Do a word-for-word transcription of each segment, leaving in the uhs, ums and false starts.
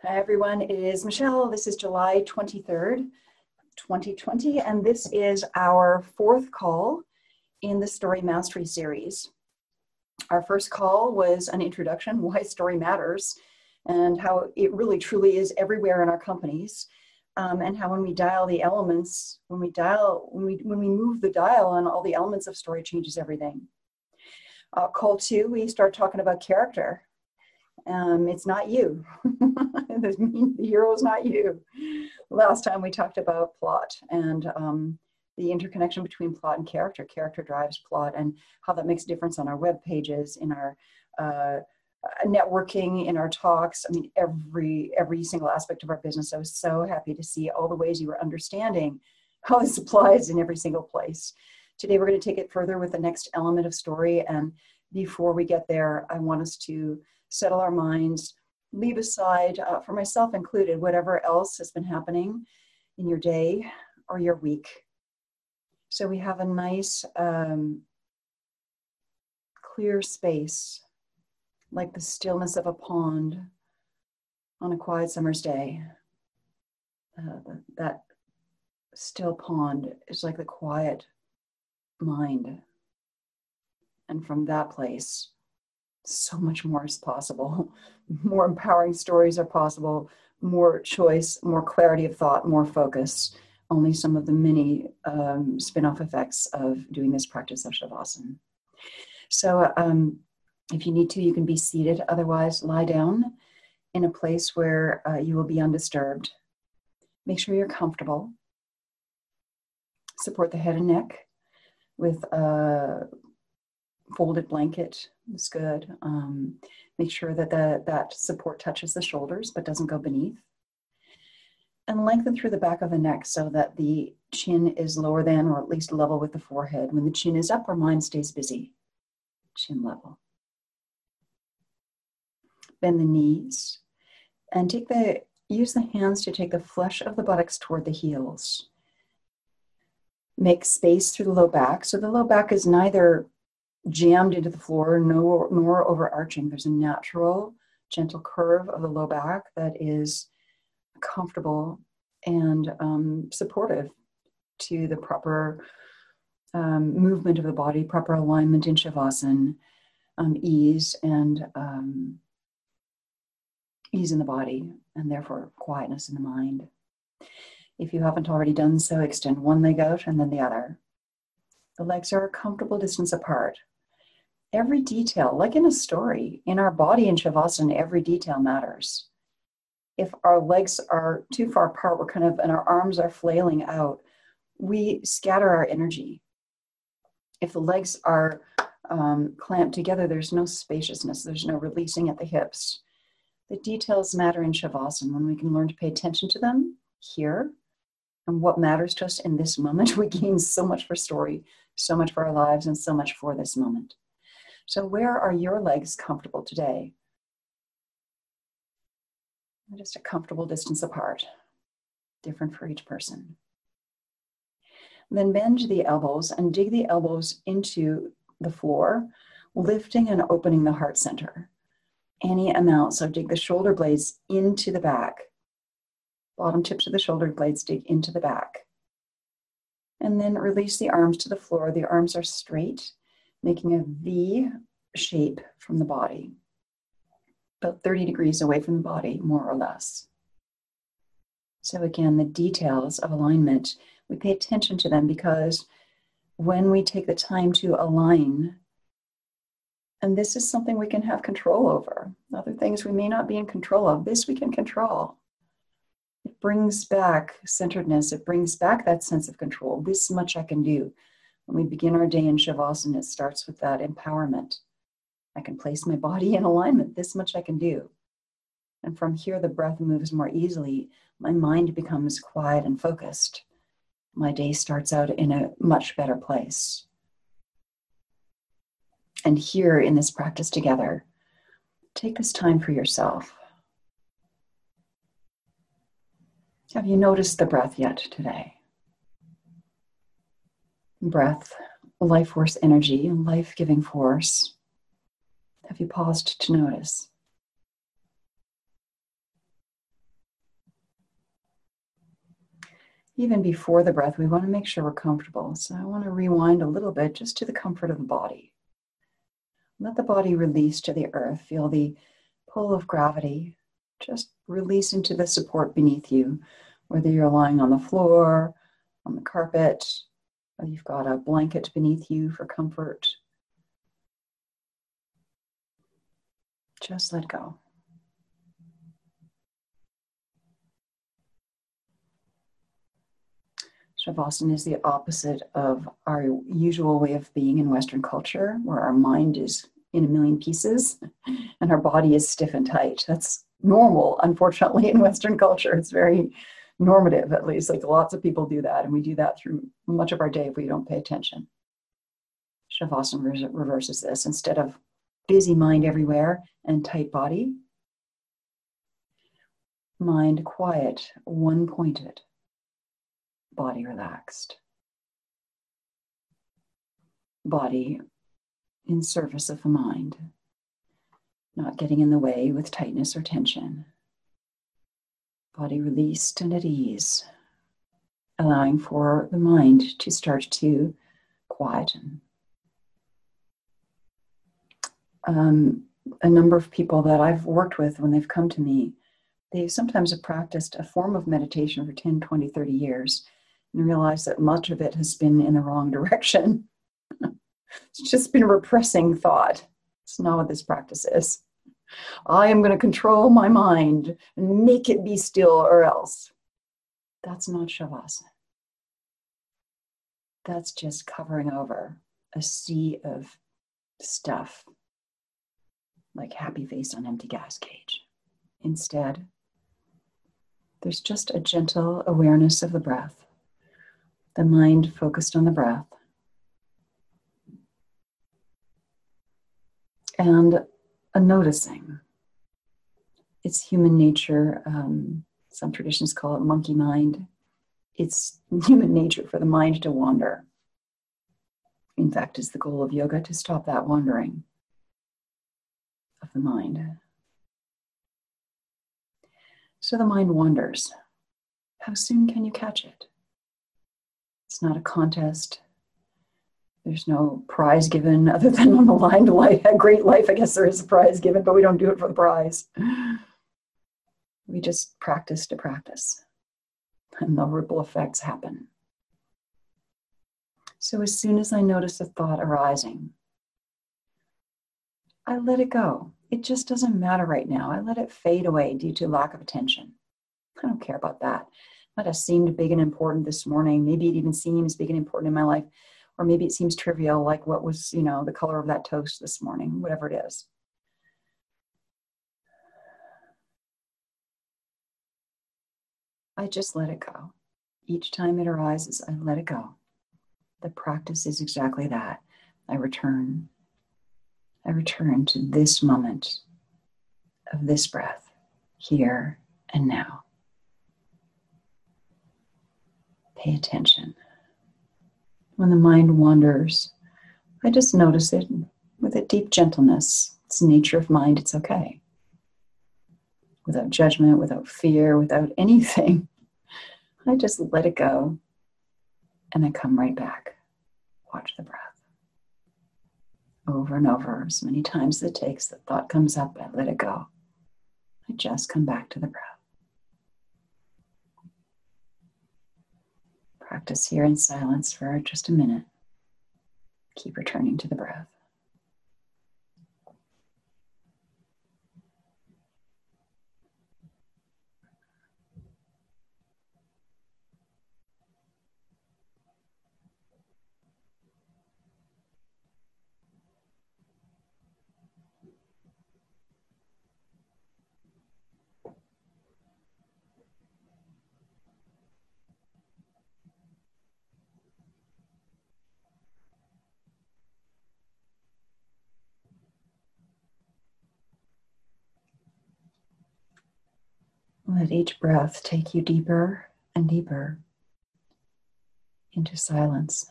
Hi everyone, it is Michelle. This is July twenty-third, twenty twenty, and this is our fourth call in the Story Mastery series. Our first call was an introduction, why story matters, and how it really truly is everywhere in our companies, um, and how when we dial the elements, when we dial, when we when we move the dial on all the elements of story, changes everything. Uh, call two, we start talking about character. Um, it's not you. The hero is not you. Last time we talked about plot and um, the interconnection between plot and character. Character drives plot, and how that makes a difference on our web pages, in our uh, networking, in our talks. I mean, every every single aspect of our business. I was so happy to see all the ways you were understanding how this applies in every single place. Today we're going to take it further with the next element of story, and before we get there, I want us to settle our minds, leave aside, uh, for myself included, whatever else has been happening in your day or your week. So we have a nice, um, clear space, like the stillness of a pond on a quiet summer's day. Uh, that still pond is like the quiet mind. And from that place, so much more is possible. More empowering stories are possible, more choice, more clarity of thought, more focus. Only some of the many um, spin-off effects of doing this practice of Shavasana. So um, if you need to, you can be seated. Otherwise, lie down in a place where uh, you will be undisturbed. Make sure you're comfortable. Support the head and neck with a folded blanket. Is good. Um, make sure that the, that support touches the shoulders but doesn't go beneath. And lengthen through the back of the neck so that the chin is lower than, or at least level with the forehead. When the chin is up, our mind stays busy. Chin level. Bend the knees and take the use the hands to take the flesh of the buttocks toward the heels. Make space through the low back. So the low back is neither jammed into the floor, nor, nor overarching. There's a natural, gentle curve of the low back that is comfortable and um, supportive to the proper um, movement of the body, proper alignment in Shavasana, um, ease and um, ease in the body, and therefore quietness in the mind. If you haven't already done so, extend one leg out and then the other. The legs are a comfortable distance apart. Every detail, like in a story, in our body in Shavasana, every detail matters. If our legs are too far apart, we're kind of, and our arms are flailing out, we scatter our energy. If the legs are um, clamped together, there's no spaciousness, there's no releasing at the hips. The details matter in Shavasana. When we can learn to pay attention to them here, and what matters to us in this moment, we gain so much for story, so much for our lives, and so much for this moment. So where are your legs comfortable today? Just a comfortable distance apart, different for each person. Then bend the elbows and dig the elbows into the floor, lifting and opening the heart center. Any amount, so dig the shoulder blades into the back. Bottom tips of the shoulder blades dig into the back. And then release the arms to the floor. The arms are straight, making a V shape from the body, about thirty degrees away from the body, more or less. So again, the details of alignment, we pay attention to them because when we take the time to align, and this is something we can have control over. Other things we may not be in control of, this we can control. It brings back centeredness. It brings back that sense of control. This much I can do. When we begin our day in Shavasana, it starts with that empowerment. I can place my body in alignment. This much I can do. And from here, the breath moves more easily. My mind becomes quiet and focused. My day starts out in a much better place. And here in this practice together, take this time for yourself. Have you noticed the breath yet today? Breath, life force energy, life-giving force. Have you paused to notice? even before the breath, we want to make sure we're comfortable. So I want to rewind a little bit just to the comfort of the body. Let the body release to the earth. Feel the pull of gravity. Just release into the support beneath you, whether you're lying on the floor, on the carpet, or you've got a blanket beneath you for comfort. Just let go. Shavasana is the opposite of our usual way of being in Western culture, where our mind is in a million pieces and our body is stiff and tight. That's normal, unfortunately, in Western culture. It's very normative, at least. Like lots of people do that, and we do that through much of our day if we don't pay attention. Shavasana reverses this. Instead of busy mind everywhere and tight body, mind quiet, one-pointed. Body relaxed. Body in service of the mind, not getting in the way with tightness or tension. Body released and at ease, allowing for the mind to start to quieten. Um, a number of people that I've worked with when they've come to me, they sometimes have practiced a form of meditation for ten, twenty, thirty years. And realize that much of it has been in the wrong direction. It's just been repressing thought. It's not what this practice is. I am going to control my mind and make it be still or else. That's not Shavasana. That's just covering over a sea of stuff, like happy face on empty gas gauge. Instead, there's just a gentle awareness of the breath. The mind focused on the breath. And a noticing. It's human nature. Um, some traditions call it monkey mind. It's human nature for the mind to wander. In fact, it's the goal of yoga to stop that wandering of the mind. So the mind wanders. How soon can you catch it? It's not a contest. There's no prize given other than on the line to life, a great life. I guess there is a prize given, but we don't do it for the prize. We just practice to practice, and the ripple effects happen. So as soon as I notice a thought arising, I let it go. It just doesn't matter right now. I let it fade away due to lack of attention. I don't care about that. Might have seemed big and important this morning. Maybe it even seems big and important in my life. Or maybe it seems trivial, like what was, you know, the color of that toast this morning, whatever it is. I just let it go. Each time it arises, I let it go. The practice is exactly that. I return. I return to this moment of this breath, here and now. Pay attention. When the mind wanders, I just notice it with a deep gentleness. It's the nature of mind, it's okay. Without judgment, without fear, without anything. I just let it go and I come right back. Watch the breath. Over and over, as many times as it takes, the thought comes up, I let it go. I just come back to the breath. Practice here in silence for just a minute. Keep returning to the breath. Let each breath take you deeper and deeper into silence.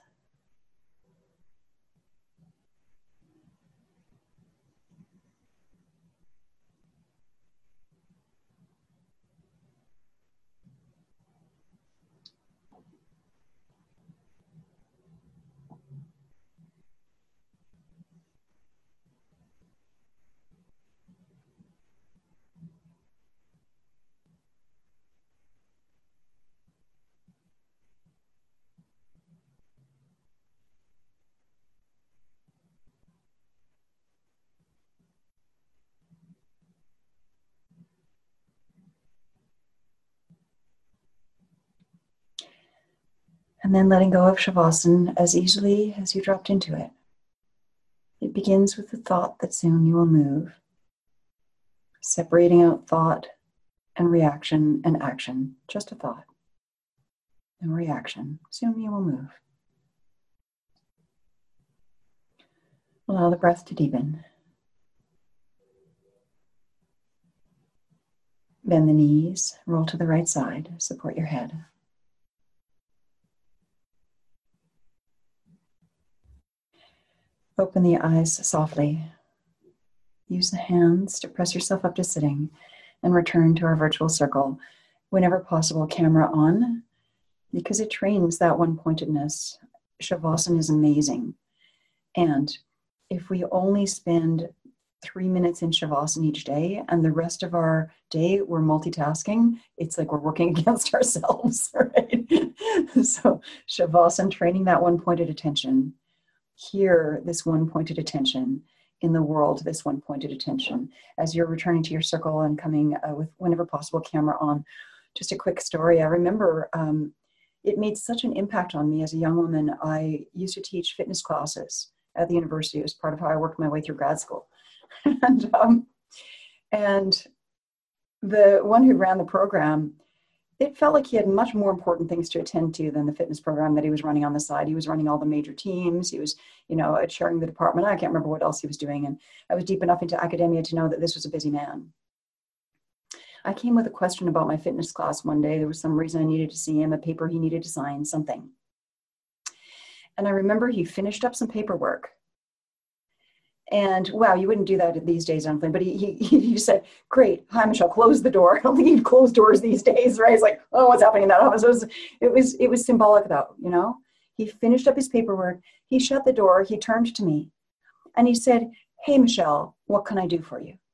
And then letting go of Shavasana as easily as you dropped into it. It begins with the thought that soon you will move, separating out thought and reaction and action. Just a thought and reaction. Soon you will move. Allow the breath to deepen. Bend the knees, roll to the right side, support your head. Open the eyes softly. Use the hands to press yourself up to sitting and return to our virtual circle. Whenever possible, camera on, because it trains that one-pointedness. Shavasana is amazing. And if we only spend three minutes in Shavasana each day and the rest of our day we're multitasking, it's like we're working against ourselves, right? So Shavasana, training that one-pointed attention. Here, this one-pointed attention. In the world, this one-pointed attention. As you're returning to your circle and coming uh, with, whenever possible, camera on. Just a quick story. I remember um, it made such an impact on me as a young woman. I used to teach fitness classes at the university. It was part of how I worked my way through grad school. and, um, and the one who ran the program, it felt like he had much more important things to attend to than the fitness program that he was running on the side. He was running all the major teams. He was, you know, chairing the department. I can't remember what else he was doing. And I was deep enough into academia to know that this was a busy man. I came with a question about my fitness class one day. There was some reason I needed to see him, a paper he needed to sign, something. And I remember he finished up some paperwork. And wow, you wouldn't do that these days, I don't think. But he, he he said, "Great, hi Michelle, close the door." I don't think he'd close doors these days, right? It's like, oh, what's happening in that office? It was, it was, it was symbolic though, you know. He finished up his paperwork. He shut the door. He turned to me, and he said, "Hey Michelle, what can I do for you?"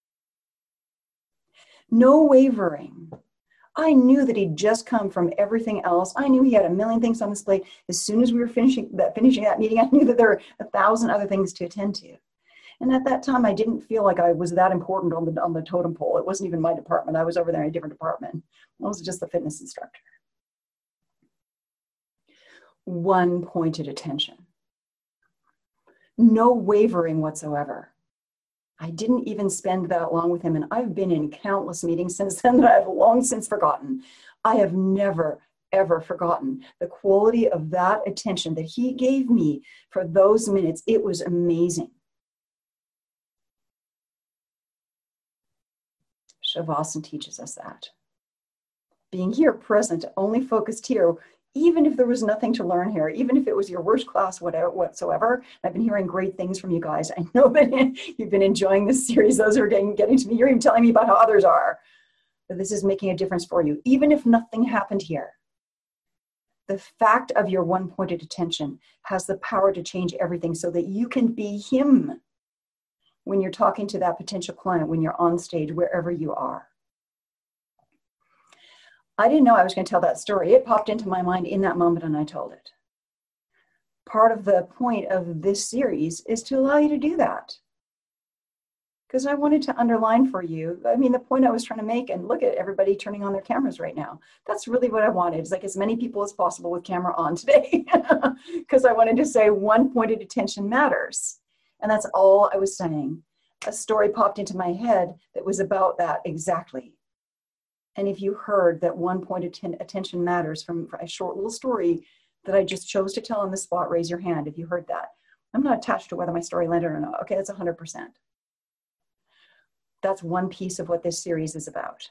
No wavering. I knew that he'd just come from everything else. I knew he had a million things on his plate. As soon as we were finishing that finishing that meeting, I knew that there were a thousand other things to attend to. And at that time, I didn't feel like I was that important on the on the totem pole. It wasn't even my department. I was over there in a different department. I was just the fitness instructor. One pointed attention. No wavering whatsoever. I didn't even spend that long with him, and I've been in countless meetings since then that I've long since forgotten. I have never, ever forgotten the quality of that attention that he gave me for those minutes. It was amazing. Shavasana teaches us that. Being here present, only focused here, even if there was nothing to learn here, even if it was your worst class whatever, whatsoever. I've been hearing great things from you guys. I know that you've been enjoying this series. Those who are getting, getting to me, you're even telling me about how others are. That this is making a difference for you. Even if nothing happened here, the fact of your one-pointed attention has the power to change everything so that you can be him when you're talking to that potential client, when you're on stage, wherever you are. I didn't know I was going to tell that story. It popped into my mind in that moment and I told it. Part of the point of this series is to allow you to do that. Because I wanted to underline for you, I mean, the point I was trying to make, and look at everybody turning on their cameras right now. That's really what I wanted. It's like as many people as possible with camera on today. Because I wanted to say one-pointed attention matters. And that's all I was saying. A story popped into my head that was about that exactly. And if you heard that one-pointed attention matters from a short little story that I just chose to tell on the spot, raise your hand if you heard that. I'm not attached to whether my story landed or not. Okay, that's one hundred percent. That's one piece of what this series is about.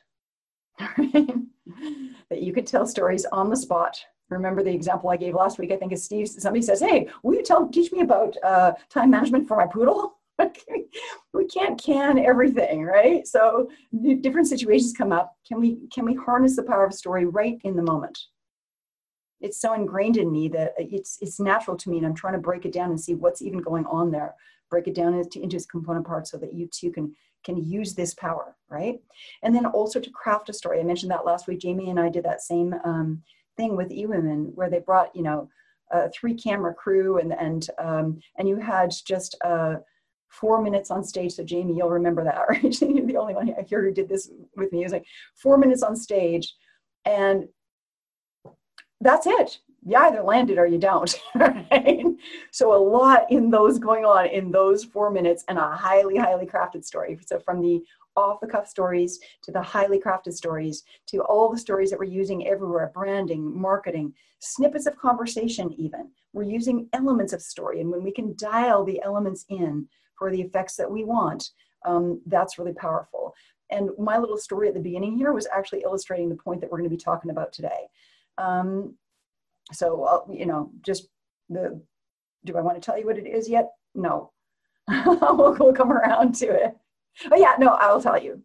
That you could tell stories on the spot. Remember the example I gave last week, I think is Steve, somebody says, "Hey, will you tell, teach me about uh, time management for my poodle?" We can't can everything, right? So different situations come up. Can we, can we harness the power of a story right in the moment? It's so ingrained in me that it's, it's natural to me, and I'm trying to break it down and see what's even going on there. Break it down into, into its component parts so that you too can, can use this power, right? And then also to craft a story. I mentioned that last week. Jamie and I did that same um, thing with eWomen, where they brought, you know, a three camera crew and, and, um, and you had just uh, four minutes on stage. So Jamie, you'll remember that, right? You're the only one here who did this with me. It was like four minutes on stage, and that's it. you either land it or you don't. Right? So a lot in those going on in those four minutes and a highly, highly crafted story. So from the off the cuff stories to the highly crafted stories to all the stories that we're using everywhere, branding, marketing, snippets of conversation even. We're using elements of story. And when we can dial the elements in for the effects that we want, um, that's really powerful. And my little story at the beginning here was actually illustrating the point that we're going to be talking about today. Um, so, uh, you know, just the, do I want to tell you what it is yet? No. we'll, we'll come around to it. Oh yeah, no, I'll tell you.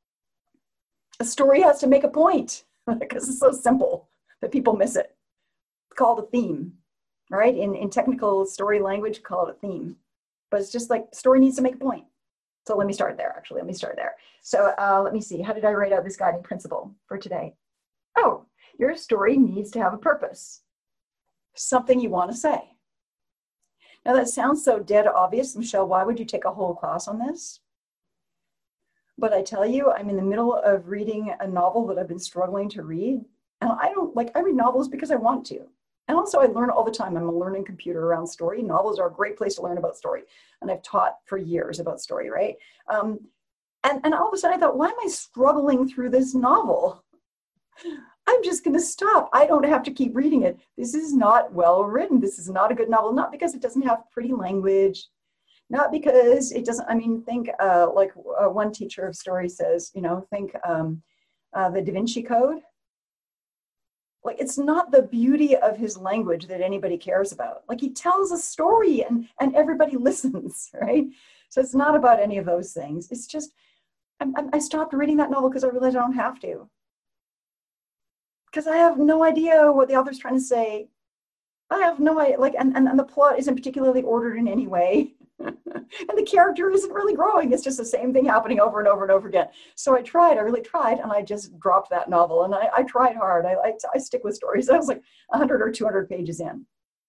A story has to make a point because it's so simple that people miss it. It's called a theme, right? In, in technical story language, call it a theme. But it's just like story needs to make a point. So let me start there, actually. Let me start there. So uh, let me see. How did I write out this guiding principle for today? Oh, your story needs to have a purpose. Something you want to say. Now that sounds so dead obvious. Michelle, why would you take a whole class on this? But I tell you, I'm in the middle of reading a novel that I've been struggling to read. And I don't like, I read novels because I want to. And also I learn all the time. I'm a learning computer around story. Novels are a great place to learn about story. And I've taught for years about story, right? Um, and, and all of a sudden I thought, why am I struggling through this novel? I'm just going to stop. I don't have to keep reading it. This is not well written. This is not a good novel, not because it doesn't have pretty language, not because it doesn't, I mean, think uh, like uh, one teacher of story says, you know, think um, uh, the Da Vinci Code. Like, it's not the beauty of his language that anybody cares about. Like, he tells a story and, and everybody listens, right? So it's not about any of those things. It's just, I'm, I'm, I stopped reading that novel because I realized I don't have to. Because I have no idea what the author's trying to say. I have no idea, like, and, and, and the plot isn't particularly ordered in any way. And the character isn't really growing. It's just the same thing happening over and over and over again. So I tried, I really tried, and I just dropped that novel. And I, I tried hard. I, I, I stick with stories. I was like one hundred or two hundred pages in.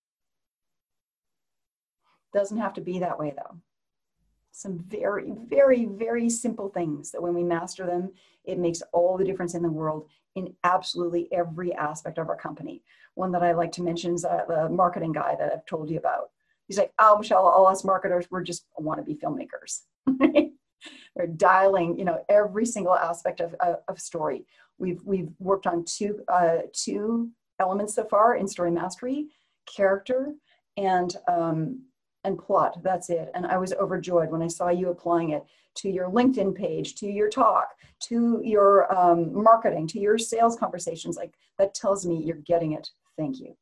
Doesn't have to be that way, though. Some very, very, very simple things that when we master them, it makes all the difference in the world in absolutely every aspect of our company. One that I like to mention is uh, the marketing guy that I've told you about. He's like, oh, Michelle, all us marketers, we're just wannabe filmmakers. We're dialing, you know, every single aspect of, of, of story. We've, we've worked on two, uh, two elements so far in story mastery, character and, um, and plot. That's it. And I was overjoyed when I saw you applying it to your LinkedIn page, to your talk, to your um, marketing, to your sales conversations. Like, that tells me you're getting it. Thank you.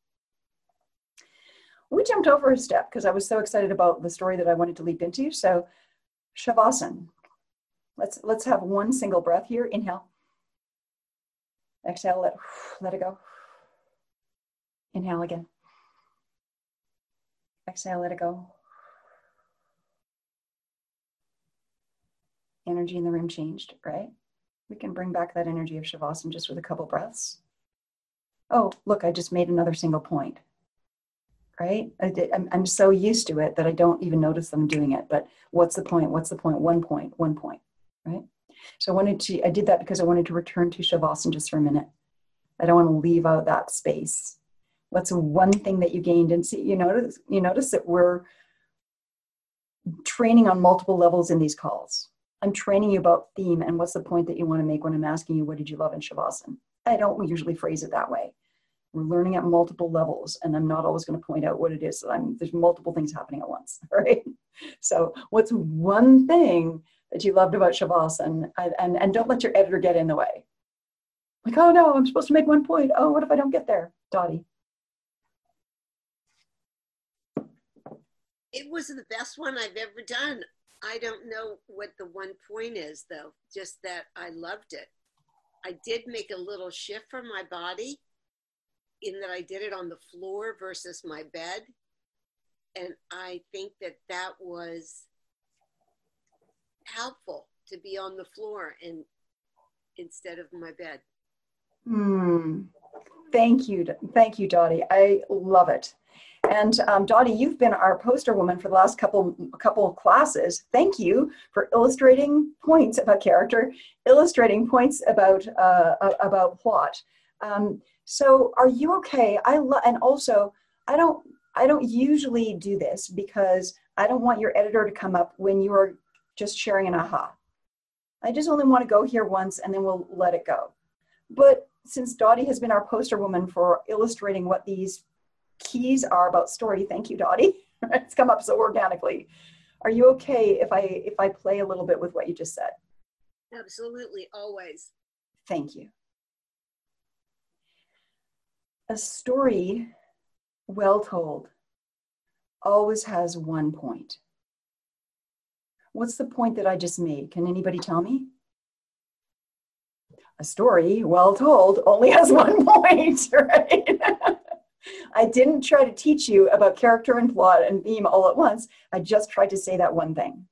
We jumped over a step because I was so excited about the story that I wanted to leap into. So Shavasana. Let's, let's have one single breath here. Inhale. Exhale, let, let it go. Inhale again. Exhale, let it go. Energy in the room changed, right? We can bring back that energy of Shavasana just with a couple breaths. Oh, look, I just made another single point. Right? I did, I'm, I'm so used to it that I don't even notice them doing it. But what's the point? What's the point? One point, one point, right? So I wanted to, I did that because I wanted to return to Shavasana just for a minute. I don't want to leave out that space. What's one thing that you gained? And see, you notice, you notice that we're training on multiple levels in these calls. I'm training you about theme and what's the point that you want to make when I'm asking you, what did you love in Shavasana? I don't usually phrase it that way. We're learning at multiple levels, and I'm not always going to point out what it is. I'm, there's multiple things happening at once, right? So what's one thing that you loved about Shavasana? And, and, and don't let your editor get in the way. Like, oh no, I'm supposed to make one point. Oh, what if I don't get there? Dottie. It was the best one I've ever done. I don't know what the one point is, though, just that I loved it. I did make a little shift from my body in that I did it on the floor versus my bed. And I think that that was helpful to be on the floor and instead of my bed. Hmm. Thank you. Thank you, Dottie. I love it. And um, Dottie, you've been our poster woman for the last couple, couple of classes. Thank you for illustrating points about character, illustrating points about, uh, about plot. Um, so are you okay? I love, and also I don't, I don't usually do this because I don't want your editor to come up when you are just sharing an aha. I just only want to go here once and then we'll let it go. But since Dottie has been our poster woman for illustrating what these keys are about story, thank you, Dottie. It's come up so organically. Are you okay if I if I play a little bit with what you just said? Absolutely, always. Thank you. A story well told always has one point. What's the point that I just made? Can anybody tell me? A story well told only has one point, right? I didn't try to teach you about character and plot and theme all at once. I just tried to say that one thing.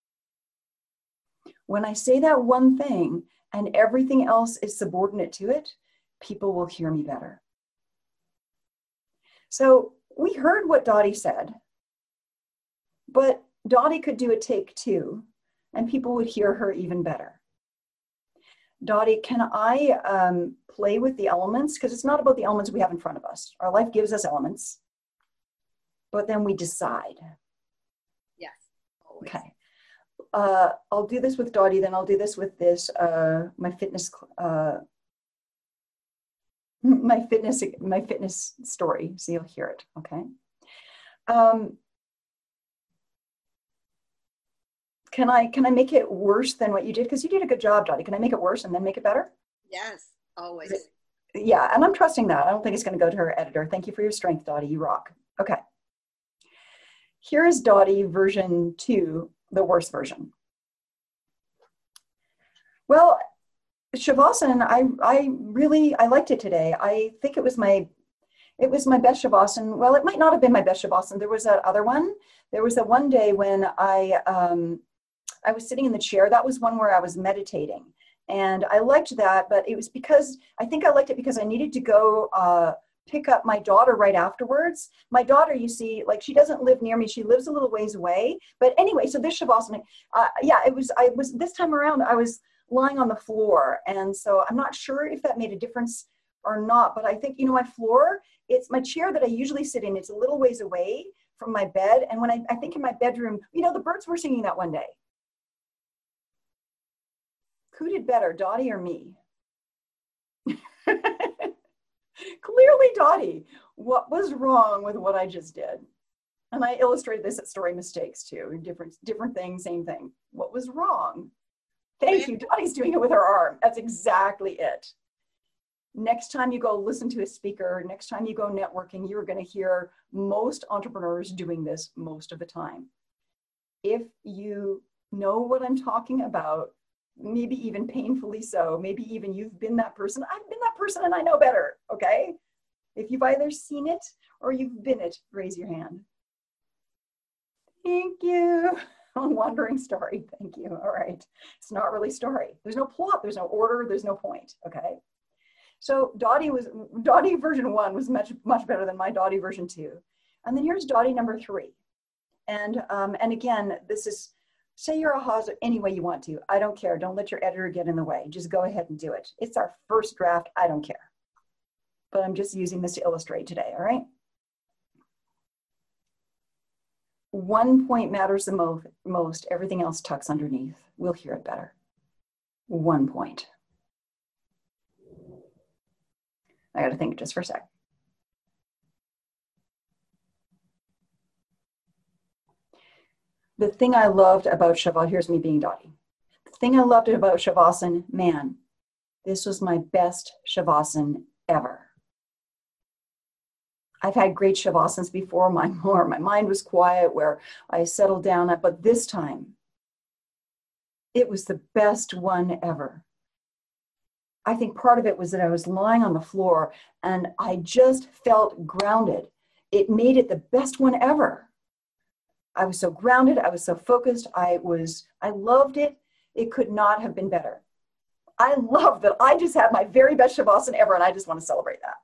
When I say that one thing and everything else is subordinate to it, people will hear me better. So we heard what Dottie said, but Dottie could do a take two and people would hear her even better. Dottie, can I um, play with the elements? Because it's not about the elements we have in front of us. Our life gives us elements, but then we decide. Yes, always. Okay. Uh, I'll do this with Dottie, then I'll do this with this, uh, my fitness, uh, my fitness, my fitness story. So you'll hear it, okay? Um, Can I, can I make it worse than what you did? Because you did a good job, Dottie. Can I make it worse and then make it better? Yes, always. Yeah, and I'm trusting that. I don't think it's going to go to her editor. Thank you for your strength, Dottie. You rock. Okay. Here is Dottie version two, the worst version. Well, Shavasana, I, I really, I liked it today. I think it was my, it was my best Shavasana. Well, it might not have been my best Shavasana. There was that other one. There was that one day when I, um, I was sitting in the chair. That was one where I was meditating. And I liked that, but it was because, I think I liked it because I needed to go uh, pick up my daughter right afterwards. My daughter, you see, like she doesn't live near me. She lives a little ways away. But anyway, so this Shavasana, uh, yeah, it was, I was, this time around, I was lying on the floor. And so I'm not sure if that made a difference or not, but I think, you know, my floor, it's my chair that I usually sit in. It's a little ways away from my bed. And when I, I think in my bedroom, you know, the birds were singing that one day. Who did better, Dottie or me? Clearly Dottie. What was wrong with what I just did? And I illustrated this at Story Mistakes too. Different, different thing, same thing. What was wrong? Thank you. Dottie's doing it with her arm. That's exactly it. Next time you go listen to a speaker, next time you go networking, you're going to hear most entrepreneurs doing this most of the time. If you know what I'm talking about, maybe even painfully so, maybe even you've been that person, I've been that person and I know better, okay? If you've either seen it or you've been it, raise your hand. Thank you. A wandering story, thank you. All right, it's not really story. There's no plot, there's no order, there's no point, okay? So Dottie was, Dottie version one was much, much better than my Dottie version two. And then here's Dottie number three. And, um, and again, this is, say your ahas any way you want to. I don't care. Don't let your editor get in the way. Just go ahead and do it. It's our first draft. I don't care. But I'm just using this to illustrate today, all right? One point matters the mo most. Everything else tucks underneath. We'll hear it better. One point. I got to think just for a sec. The thing I loved about Shavasana, here's me being Dottie. The thing I loved about Shavasana, man, this was my best Shavasana ever. I've had great Shavasanas before, my more, my mind was quiet, where I settled down, but this time, it was the best one ever. I think part of it was that I was lying on the floor and I just felt grounded. It made it the best one ever. I was so grounded. I was so focused. I was, I loved it. It could not have been better. I love that I just had my very best Shavasana ever, and I just want to celebrate that.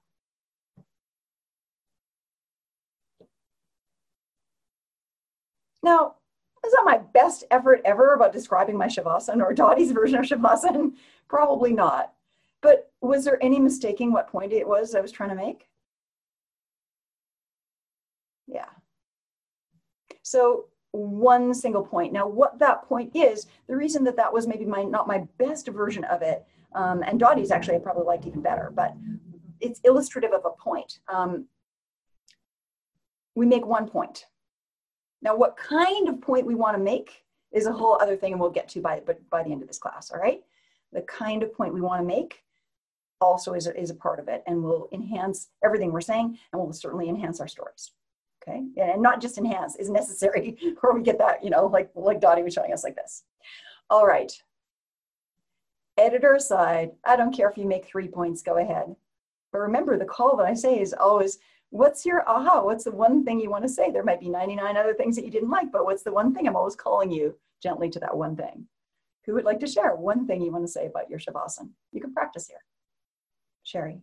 Now, is that my best effort ever about describing my Shavasana or Dottie's version of Shavasana? Probably not. But was there any mistaking what point it was I was trying to make? Yeah. So one single point. Now, what that point is, the reason that that was maybe my not my best version of it, um, and Dottie's actually I probably liked even better, but it's illustrative of a point. Um, we make one point. Now, what kind of point we want to make is a whole other thing, and we'll get to by, but by the end of this class, all right? The kind of point we want to make also is a, is a part of it, and will enhance everything we're saying, and will certainly enhance our stories, okay? And not just enhance, is necessary, or we get that, you know, like, like Dottie was showing us like this. All right. Editor aside, I don't care if you make three points, go ahead. But remember, the call that I say is always, what's your aha? What's the one thing you want to say? There might be ninety-nine other things that you didn't like, but what's the one thing? I'm always calling you gently to that one thing. Who would like to share one thing you want to say about your Shavasana? You can practice here. Sherry.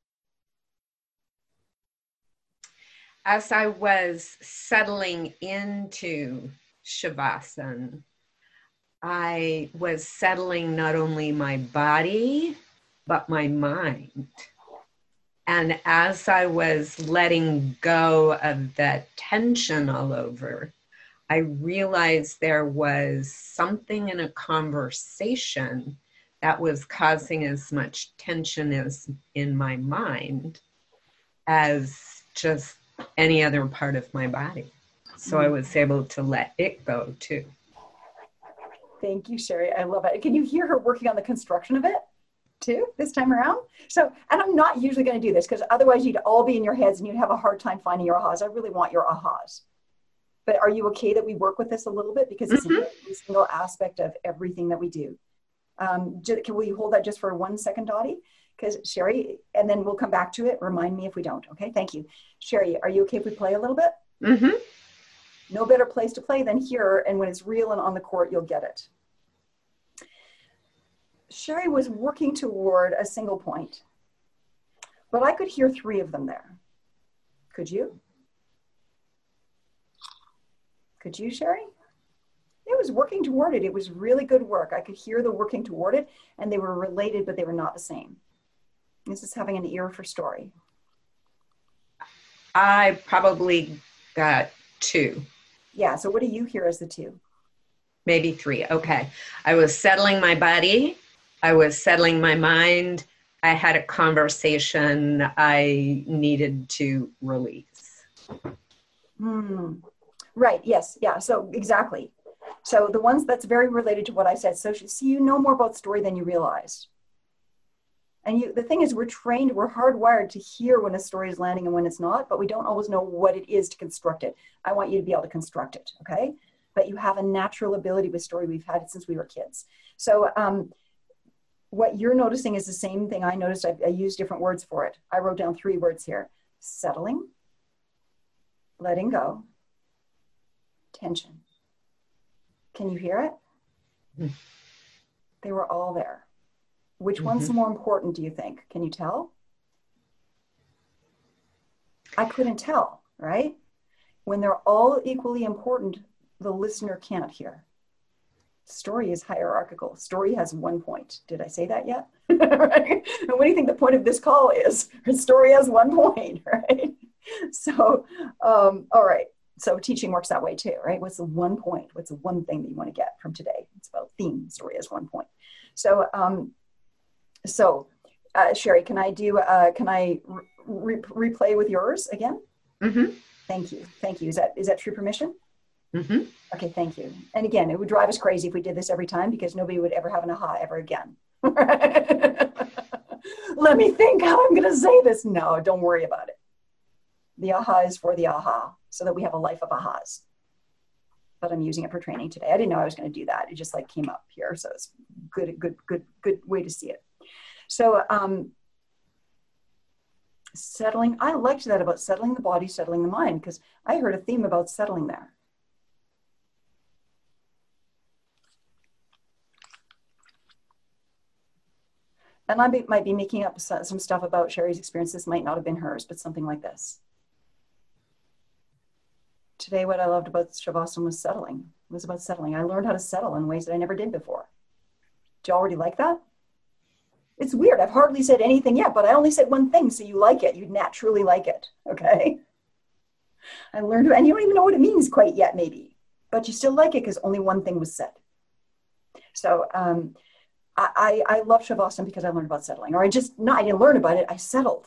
As I was settling into Shavasana, I was settling not only my body, but my mind. And as I was letting go of that tension all over, I realized there was something in a conversation that was causing as much tension as in my mind as just any other part of my body. So I was able to let it go too. Thank you, Sherry. I love it. Can you hear her working on the construction of it too this time around? So, and I'm not usually going to do this because otherwise you'd all be in your heads and you'd have a hard time finding your ahas. I really want your ahas. But are you okay that we work with this a little bit? Because it's mm-hmm. a single aspect of everything that we do. Um, can we hold that just for one second, Dottie? Because Sherry, and then we'll come back to it. Remind me if we don't. Okay, thank you. Sherry, are you okay if we play a little bit? Mm-hmm. No better place to play than here, and when it's real and on the court, you'll get it. Sherry was working toward a single point, but I could hear three of them there. Could you? Could you, Sherry? It was working toward it. It was really good work. I could hear the working toward it, and they were related, but they were not the same. This is having an ear for story. I probably got two. Yeah, so what do you hear as the two? Maybe three, okay. I was settling my body. I was settling my mind. I had a conversation I needed to release. Hmm. Right, yes, yeah, so exactly. So the ones that's very related to what I said. So see, you know more about story than you realize. And you, the thing is, we're trained, we're hardwired to hear when a story is landing and when it's not, but we don't always know what it is to construct it. I want you to be able to construct it, okay? But you have a natural ability with story. We've had it since we were kids. So um, what you're noticing is the same thing I noticed. I, I used different words for it. I wrote down three words here. Settling, letting go, tension. Can you hear it? Mm. They were all there. Which mm-hmm. one's the more important, do you think? Can you tell? I couldn't tell, right? When they're all equally important, the listener can't hear. Story is hierarchical. Story has one point. Did I say that yet? Right? And what do you think the point of this call is? Story has one point, right? So, um, all right. So teaching works that way too, right? What's the one point? What's the one thing that you want to get from today? It's about theme. Story has one point. So, um, so uh, Sherry, can I do? Uh, can I re replay with yours again? Mm-hmm. Thank you. Thank you. Is that is that true permission? Mm-hmm. Okay. Thank you. And again, it would drive us crazy if we did this every time because nobody would ever have an aha ever again. Let me think how I'm going to say this. No, don't worry about it. The aha is for the aha, so that we have a life of ahas. But I'm using it for training today. I didn't know I was going to do that. It just like came up here, so it's good, good, good, good way to see it. So um, settling. I liked that about settling the body, settling the mind, because I heard a theme about settling there. And I be, might be making up some stuff about Sherry's experience. This might not have been hers, but something like this. Today, what I loved about Shavasana was settling. It was about settling. I learned how to settle in ways that I never did before. Do you already like that? It's weird. I've hardly said anything yet, but I only said one thing. So you like it. You naturally like it. Okay. I learned, and you don't even know what it means quite yet, maybe, but you still like it because only one thing was said. So um, I, I, I love Shavasana because I learned about settling, or I just, no, I didn't learn about it. I settled.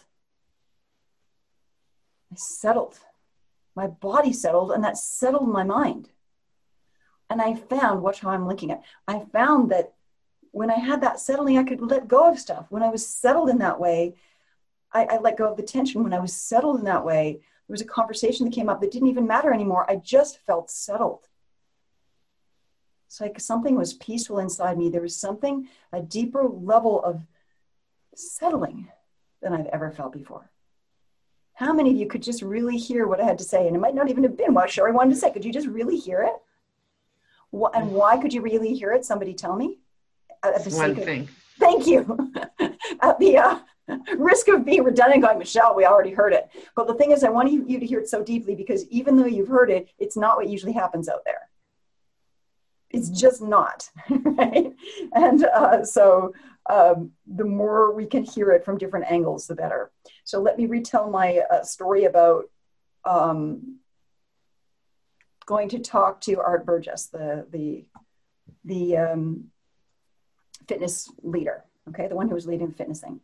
I settled. My body settled, and that settled my mind. And I found, watch how I'm linking it. I found that when I had that settling, I could let go of stuff. When I was settled in that way, I, I let go of the tension. When I was settled in that way, there was a conversation that came up that didn't even matter anymore. I just felt settled. It's like something was peaceful inside me. There was something, a deeper level of settling than I've ever felt before. How many of you could just really hear what I had to say? And it might not even have been what Sherry wanted to say. Could you just really hear it? And why could you really hear it? Somebody tell me. At the One of, thing. Thank you. At the uh, risk of being redundant, going, Michelle, we already heard it. But the thing is, I want you to hear it so deeply because even though you've heard it, it's not what usually happens out there. It's just not, right? And uh, so um, the more we can hear it from different angles, the better. So let me retell my uh, story about um, going to talk to Art Burgess, the the the um, fitness leader, okay, the one who was leading the fitness thing.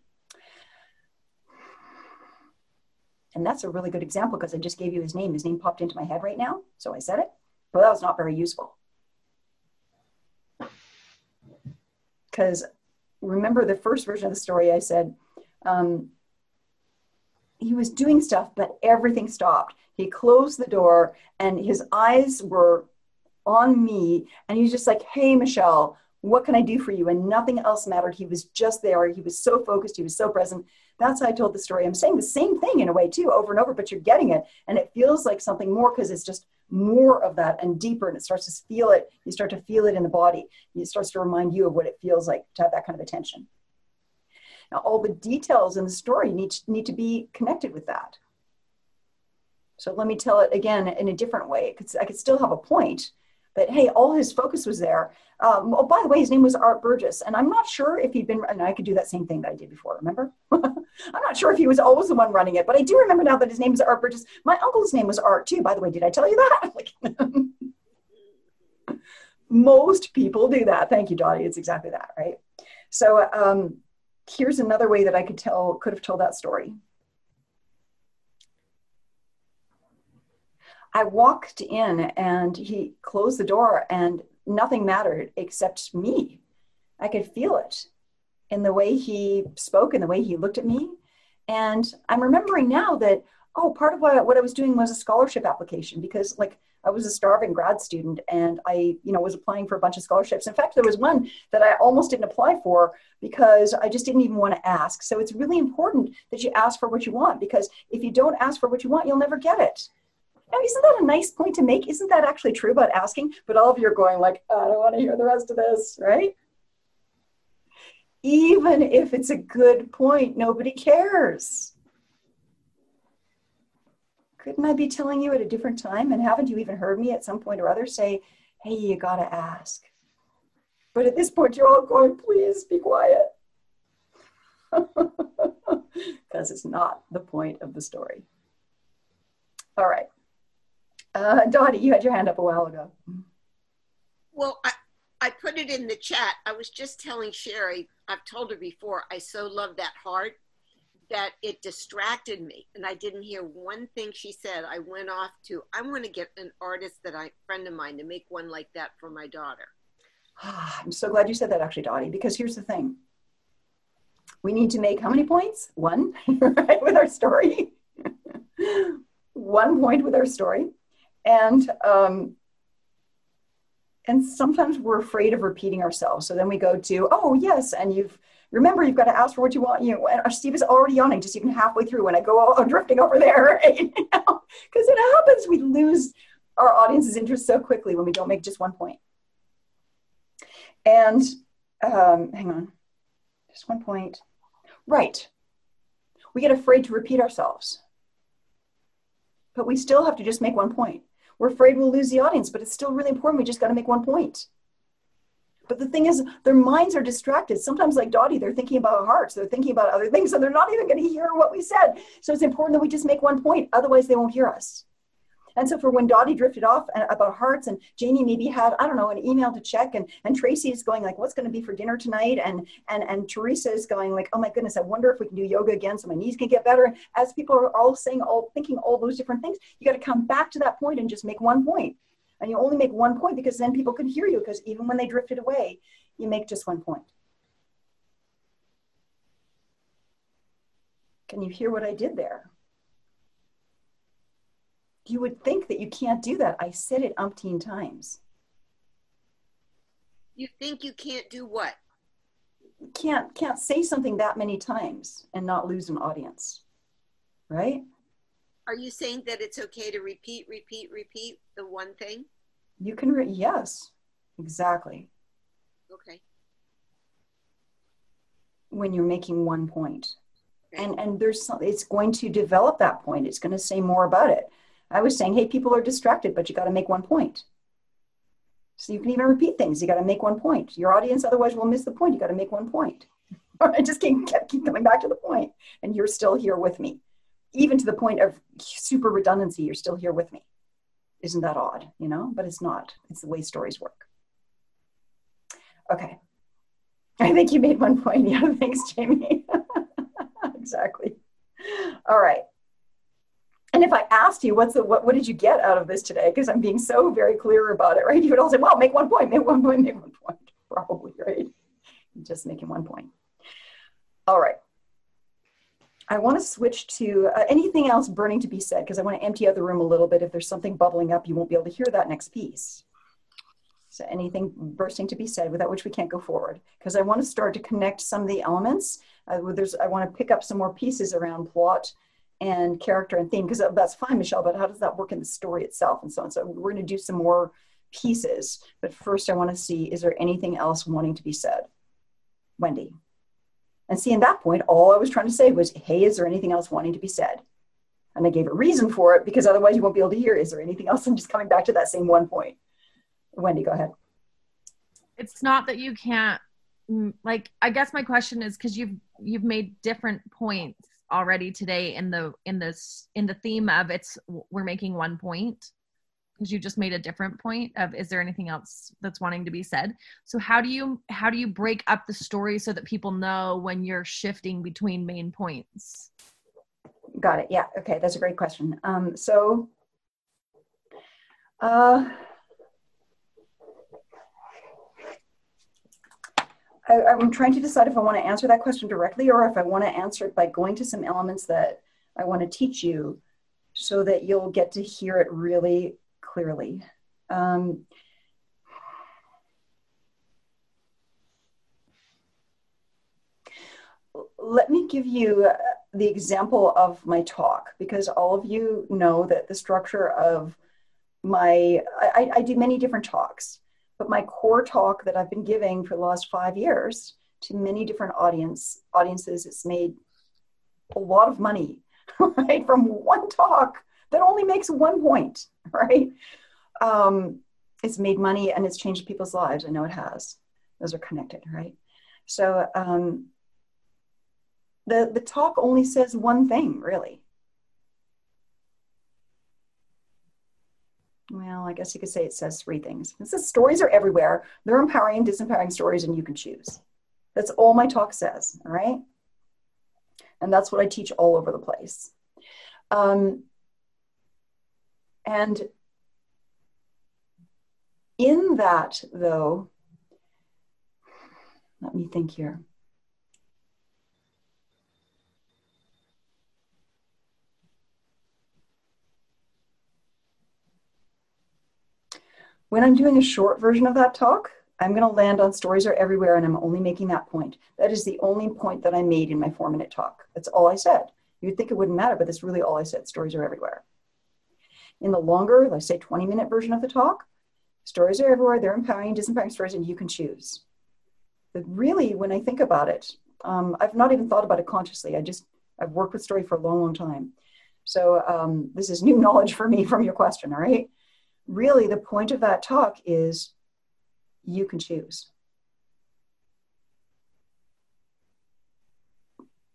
And that's a really good example because I just gave you his name. His name popped into my head right now, so I said it. Well, that was not very useful. Because remember the first version of the story, I said, um, he was doing stuff, but everything stopped. He closed the door and his eyes were on me. And he was just like, hey, Michelle, what can I do for you? And nothing else mattered. He was just there. He was so focused. He was so present. That's how I told the story. I'm saying the same thing in a way too, over and over, but you're getting it. And it feels like something more because it's just more of that and deeper. And it starts to feel it. You start to feel it in the body. It starts to remind you of what it feels like to have that kind of attention. Now, all the details in the story need, need to be connected with that. So let me tell it again in a different way. Because I could still have a point, but hey, all his focus was there. Um, oh, by the way, his name was Art Burgess. And I'm not sure if he'd been, and I could do that same thing that I did before, remember? I'm not sure if he was always the one running it, but I do remember now that his name is Art Burgess. My uncle's name was Art too, by the way. Did I tell you that? Like, most people do that. Thank you, Dottie. It's exactly that, right? So um, here's another way that I could tell, could have told that story. I walked in and he closed the door and nothing mattered except me. I could feel it in the way he spoke and the way he looked at me. And I'm remembering now that, oh, part of what, what I was doing was a scholarship application because like I was a starving grad student and I, you know, was applying for a bunch of scholarships. In fact, there was one that I almost didn't apply for because I just didn't even want to ask. So it's really important that you ask for what you want because if you don't ask for what you want, you'll never get it. Now, isn't that a nice point to make? Isn't that actually true about asking? But all of you are going like, I don't want to hear the rest of this, right? Even if it's a good point, nobody cares. Couldn't I be telling you at a different time? And haven't you even heard me at some point or other say, hey, you got to ask. But at this point, you're all going, please be quiet. Because it's not the point of the story. All right. Uh, Dottie, you had your hand up a while ago. Well, I, I put it in the chat. I was just telling Sherry, I've told her before, I so love that heart that it distracted me. And I didn't hear one thing she said. I went off to, I want to get an artist that I, friend of mine to make one like that for my daughter. I'm so glad you said that actually, Dottie, because here's the thing. We need to make how many points? One, right, with our story. One point with our story. And um, and sometimes we're afraid of repeating ourselves. So then we go to, oh, yes. And you've, remember, you've got to ask for what you want. You know, and our Steve is already yawning just even halfway through when I go all, drifting over there, right? Because you know? It happens. We lose our audience's interest so quickly when we don't make just one point. And um, hang on, just one point. Right. We get afraid to repeat ourselves. But we still have to just make one point. We're afraid we'll lose the audience, but it's still really important. We just got to make one point. But the thing is, their minds are distracted. Sometimes, like Dottie, they're thinking about hearts, they're thinking about other things, and they're not even going to hear what we said. So it's important that we just make one point. Otherwise, they won't hear us. And so for when Dottie drifted off about hearts, and Jamie maybe had, I don't know, an email to check, and, and Tracy is going like, what's going to be for dinner tonight? And, and, and Teresa is going like, oh my goodness, I wonder if we can do yoga again so my knees can get better. And as people are all saying, all thinking all those different things, you got to come back to that point and just make one point. And you only make one point because then people can hear you, because even when they drifted away, you make just one point. Can you hear what I did there? You would think that you can't do that. I said it umpteen times. You think you can't do what? Can't, can't say something that many times and not lose an audience, right? Are you saying that it's okay to repeat, repeat, repeat the one thing? You can, re- yes, exactly. Okay. When you're making one point. Okay. And, and there's some, it's going to develop that point. It's going to say more about it. I was saying, hey, people are distracted, but you got to make one point. So you can even repeat things. You got to make one point. Your audience otherwise will miss the point. You got to make one point. I just keep, keep coming back to the point, and you're still here with me. Even to the point of super redundancy, you're still here with me. Isn't that odd, you know? But it's not. It's the way stories work. Okay. I think you made one point. Yeah, thanks, Jamie. Exactly. All right. And if I asked you, what's the, what, what did you get out of this today? Because I'm being so very clear about it, right? You would all say, well, make one point, make one point, make one point. Probably, right? Just making one point. All right. I want to switch to uh, anything else burning to be said, because I want to empty out the room a little bit. If there's something bubbling up, you won't be able to hear that next piece. So anything bursting to be said, without which we can't go forward, because I want to start to connect some of the elements. Uh, there's, I want to pick up some more pieces around plot and character and theme, because that's fine, Michelle, but how does that work in the story itself and so on? So we're going to do some more pieces, but first I want to see, is there anything else wanting to be said? Wendy. And see, in that point, all I was trying to say was, hey, is there anything else wanting to be said? And I gave a reason for it, because otherwise you won't be able to hear, is there anything else? I'm just coming back to that same one point. Wendy, go ahead. It's not that you can't, like, I guess my question is, because you've you've made different points already today in the in this in the theme of it's we're making one point, because you just made a different point of, is there anything else that's wanting to be said? So how do you how do you break up the story so that people know when you're shifting between main points? Got it. Yeah. Okay. That's a great question. Um, so uh I, I'm trying to decide if I want to answer that question directly, or if I want to answer it by going to some elements that I want to teach you so that you'll get to hear it really clearly. Um, let me give you the example of my talk, because all of you know that the structure of my, I, I do many different talks. But my core talk that I've been giving for the last five years to many different audience audiences, it's made a lot of money, right? From one talk that only makes one point, right? Um, it's made money and it's changed people's lives. I know it has. Those are connected, right? So um, the, the talk only says one thing, really. Well, I guess you could say it says three things. It says stories are everywhere. They're empowering and disempowering stories, and you can choose. That's all my talk says, all right? And that's what I teach all over the place. Um, and in that, though, let me think here. When I'm doing a short version of that talk, I'm going to land on stories are everywhere, and I'm only making that point. That is the only point that I made in my four minute talk. That's all I said. You'd think it wouldn't matter, but that's really all I said. Stories are everywhere. In the longer, let's say twenty minute version of the talk, stories are everywhere. They're empowering, disempowering stories, and you can choose. But really, when I think about it, um, I've not even thought about it consciously. I just, I've worked with story for a long, long time. So um, this is new knowledge for me from your question, all right? Really, the point of that talk is you can choose.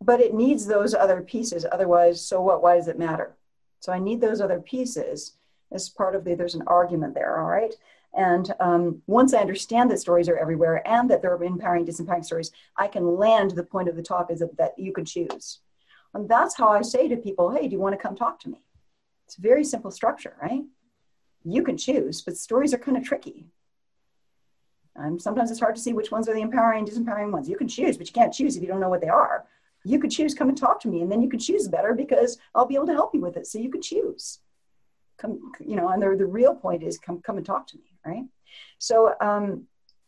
but it needs those other pieces. Otherwise, so what? Why does it matter? So I need those other pieces as part of the, there's an argument there, all right? And um, once I understand that stories are everywhere and that there are empowering, disempowering stories, I can land the point of the talk is that, that you can choose. And that's how I say to people, hey, do you want to come talk to me? It's a very simple structure, right? You can choose, but stories are kind of tricky. And sometimes it's hard to see which ones are the empowering and disempowering ones. You can choose, but you can't choose if you don't know what they are. You could choose, come and talk to me, and then you can choose better because I'll be able to help you with it. So you could choose. Come, you know, and the, the real point is come, come and talk to me, right? So um,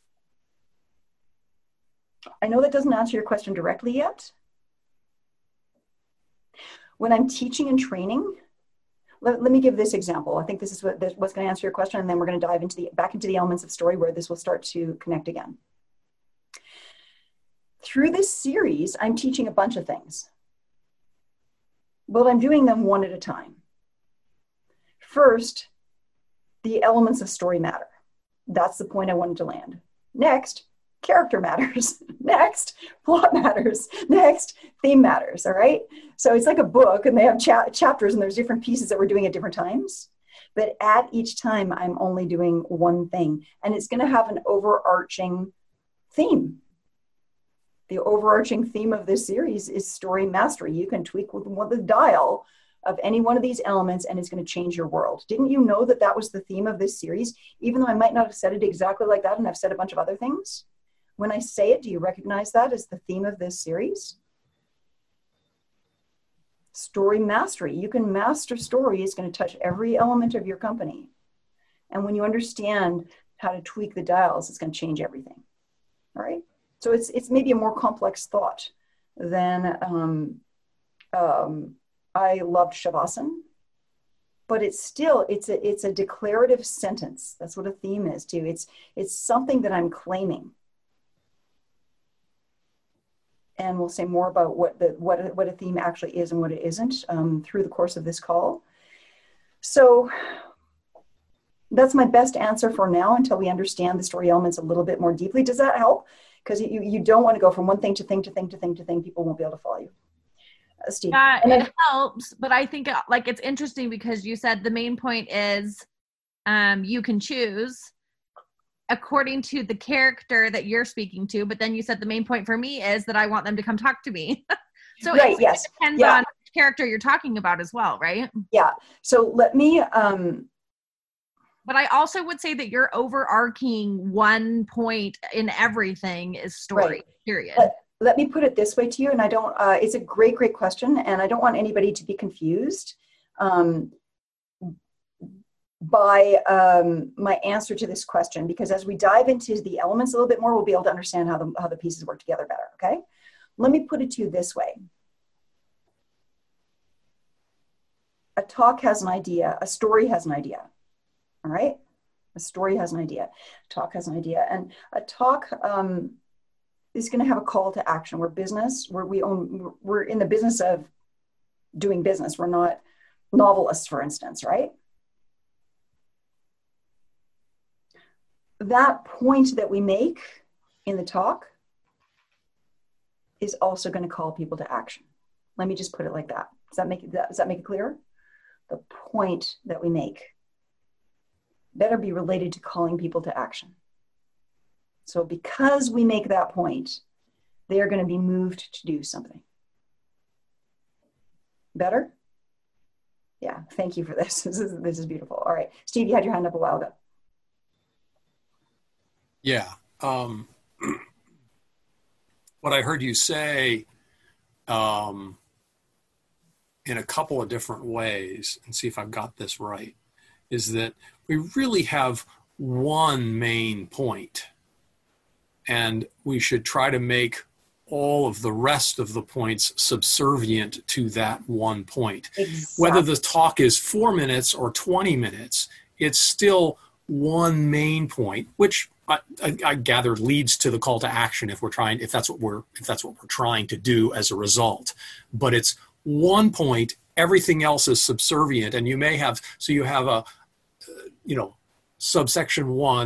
I know that doesn't answer your question directly yet. When I'm teaching and training, let, let me give this example. I think this is what, this, what's going to answer your question, and then we're going to dive into the back into the elements of story where this will start to connect again. Through this series, I'm teaching a bunch of things, but I'm doing them one at a time. First, the elements of story matter. That's the point I wanted to land. Next, character matters. Next, plot matters. Next, theme matters, all right? So it's like a book and they have cha- chapters and there's different pieces that we're doing at different times. But at each time, I'm only doing one thing. And it's going to have an overarching theme. The overarching theme of this series is story mastery. You can tweak with the dial of any one of these elements and it's going to change your world. Didn't you know that that was the theme of this series? Even though I might not have said it exactly like that and I've said a bunch of other things. When I say it, do you recognize that as the theme of this series? Story mastery. You can master story. It's going to touch every element of your company. And when you understand how to tweak the dials, it's going to change everything. All right? So it's it's maybe a more complex thought than um, um, I loved Shavasana, but it's still, it's a it's a declarative sentence. That's what a theme is too. It's it's something that I'm claiming. And we'll say more about what the what what a theme actually is and what it isn't um, through the course of this call. So that's my best answer for now until we understand the story elements a little bit more deeply. Does that help? Because you, you don't want to go from one thing to thing to thing to thing to thing. People won't be able to follow you. Uh, Steve. Yeah, and it then, helps, but I think like it's interesting because you said the main point is um, you can choose according to the character that you're speaking to, but then you said the main point for me is that I want them to come talk to me. So right, it, yes. it depends yeah. on which character you're talking about as well, right? Yeah. So let me... Um, But I also would say that your overarching one point in everything is story, right. period. Let, let me put it this way to you, and I don't, uh, it's a great, great question, and I don't want anybody to be confused um, by um, my answer to this question, because as we dive into the elements a little bit more, we'll be able to understand how the, how the pieces work together better, okay? Let me put it to you this way. A talk has an idea, a story has an idea. All right. A story has an idea. A talk has an idea. And a talk um, is going to have a call to action. We're business. We're, we own, we're in the business of doing business. We're not novelists, for instance, right? That point that we make in the talk is also going to call people to action. Let me just put it like that. Does that make it, does that make it clear? The point that we make better be related to calling people to action. So because we make that point, they are going to be moved to do something. Better? Yeah, thank you for this. This is, this is beautiful. All right. Steve, you had your hand up a while ago. Yeah. Um, what I heard you say um, in a couple of different ways, and see if I've got this right, is that we really have one main point, and we should try to make all of the rest of the points subservient to that one point. Exactly. Whether the talk is four minutes or twenty minutes, it's still one main point, which I, I, I gather leads to the call to action if we're trying, if that's what we're, if that's what we're trying to do as a result. But it's one point, everything else is subservient, and you may have, so you have a, you know, subsection one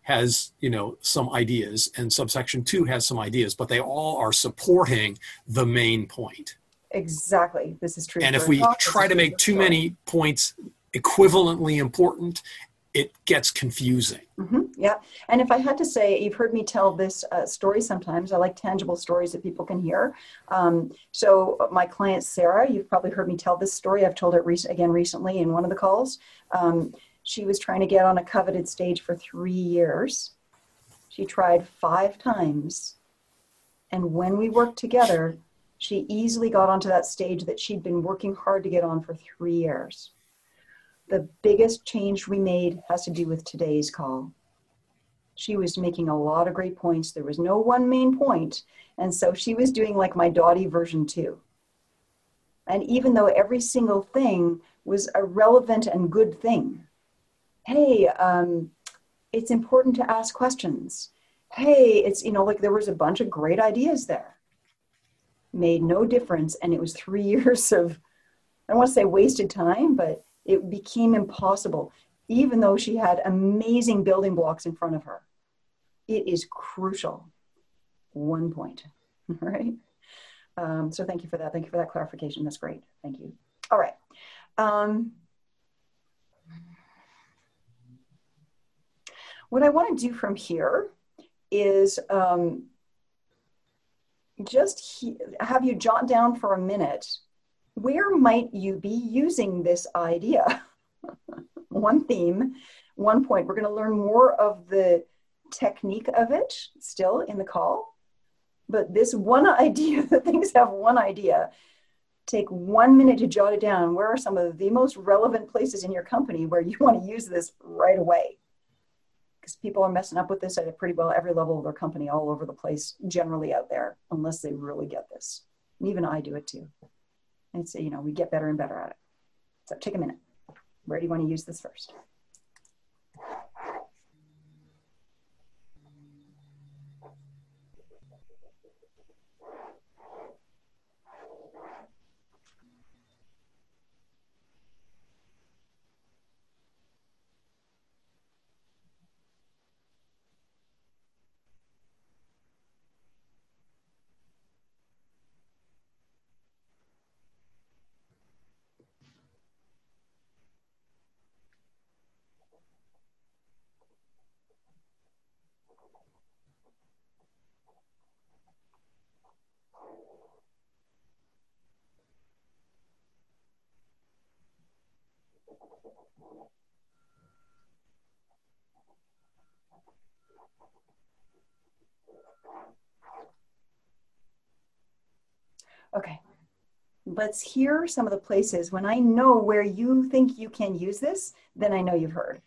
has, you know, some ideas, and subsection two has some ideas, but they all are supporting the main point. Exactly. This is true. And if we try to make too many points equivalently important, it gets confusing. Mm-hmm. Yeah. And if I had to say, you've heard me tell this uh, story sometimes. I like tangible stories that people can hear. Um, so my client, Sarah, you've probably heard me tell this story. I've told it re- again recently in one of the calls. Um, she was trying to get on a coveted stage for three years. She tried five times. And when we worked together, she easily got onto that stage that she'd been working hard to get on for three years. The biggest change we made has to do with today's call. She was making a lot of great points. There was no one main point. And so she was doing like my Dottie version two. And even though every single thing was a relevant and good thing, hey, um, it's important to ask questions. Hey, it's, you know, like there was a bunch of great ideas there. Made no difference. And it was three years of, I don't want to say wasted time, but it became impossible, even though she had amazing building blocks in front of her. It is crucial. One point, right? Um, so thank you for that. Thank you for that clarification. That's great. Thank you. All right. Um, what I want to do from here is um, just he- have you jot down for a minute, where might you be using this idea? One theme, one point. We're going to learn more of the technique of it still in the call. But this one idea, the things have one idea. Take one minute to jot it down. Where are some of the most relevant places in your company where you want to use this right away? Because people are messing up with this at a pretty well every level of their company, all over the place, generally out there, unless they really get this. And even I do it too. And so, you know, we get better and better at it. So take a minute. Where do you want to use this first? Okay, let's hear some of the places. When I know where you think you can use this, then I know you've heard.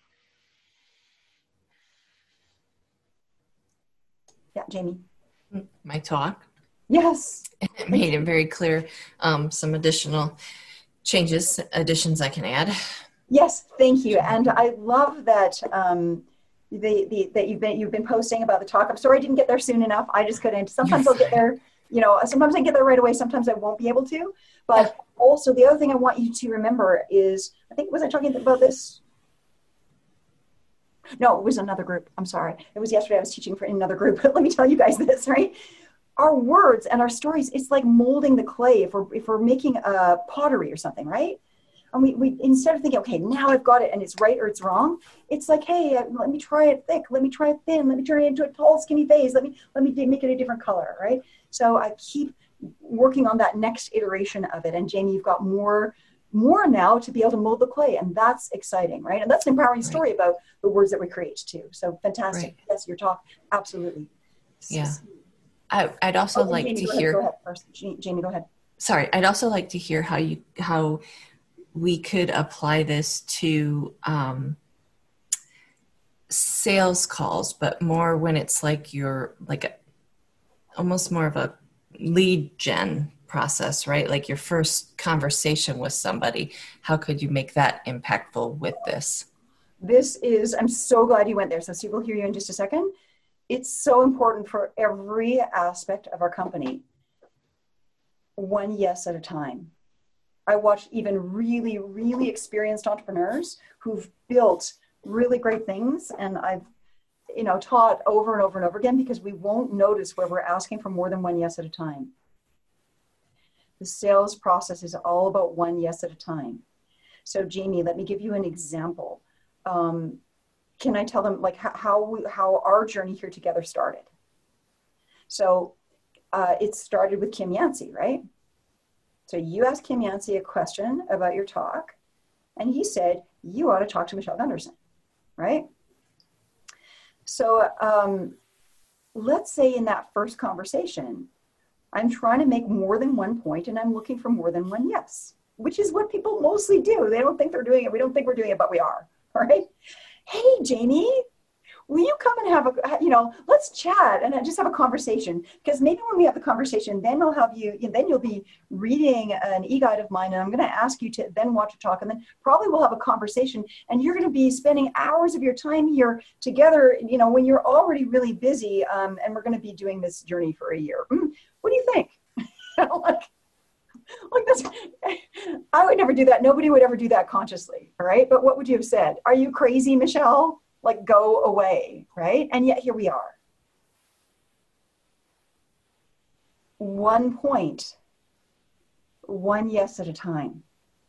Yeah, Jamie. My talk. Yes. It made it very clear. Um, some additional changes, additions I can add. Yes, thank you. And I love that um, the, the, that you've been, you've been posting about the talk. I'm sorry I didn't get there soon enough. I just couldn't. Sometimes I'll get there, you know, sometimes I get there right away. Sometimes I won't be able to. But also the other thing I want you to remember is, I think, was I talking about this? No, it was another group. I'm sorry. It was yesterday. I was teaching for another group. But let me tell you guys this, right? Our words and our stories, it's like molding the clay if we're, if we're making a pottery or something, right? And we, we, instead of thinking, okay, now I've got it and it's right or it's wrong, it's like, hey, let me try it thick. Let me try it thin. Let me turn it into a tall, skinny vase. Let me, let me make it a different color, right? So I keep working on that next iteration of it. And Jamie, you've got more, more now to be able to mold the clay. And that's exciting, right? And that's an empowering story right. about the words that we create too. So fantastic. Right. Yes, your talk. Absolutely. Yeah. I, I'd also oh, like Jamie, to go hear, ahead, go ahead first. Jamie, go ahead. Sorry. I'd also like to hear how you, how we could apply this to um, sales calls, but more when it's like you're like a, almost more of a lead gen process, right? Like your first conversation with somebody. How could you make that impactful with this? This is, I'm so glad you went there. So Steve will hear you in just a second. It's so important for every aspect of our company. One yes at a time. I watch even really, really experienced entrepreneurs who've built really great things. And I've, you know, taught over and over and over again because we won't notice where we're asking for more than one yes at a time. The sales process is all about one yes at a time. So Jamie, let me give you an example. Um, can I tell them like how, how, we, how our journey here together started? So uh, it started with Kim Yancey, right? So you asked Kim Yancey a question about your talk, and he said, you ought to talk to Michelle Gunderson, right? So um, let's say in that first conversation, I'm trying to make more than one point and I'm looking for more than one yes, which is what people mostly do. They don't think they're doing it. We don't think we're doing it, but we are, all right? Hey, Jamie, will you come and have a, you know, let's chat and just have a conversation, because maybe when we have the conversation, then I'll have you, then you'll be reading an e-guide of mine and I'm going to ask you to then watch a talk, and then probably we'll have a conversation, and you're going to be spending hours of your time here together, you know, when you're already really busy, um, and we're going to be doing this journey for a year. Mm, what do you think? like, like this, I would never do that. Nobody would ever do that consciously, all right? But what would you have said? Are you crazy, Michelle? Like, go away, right? And yet here we are. One point, one yes at a time.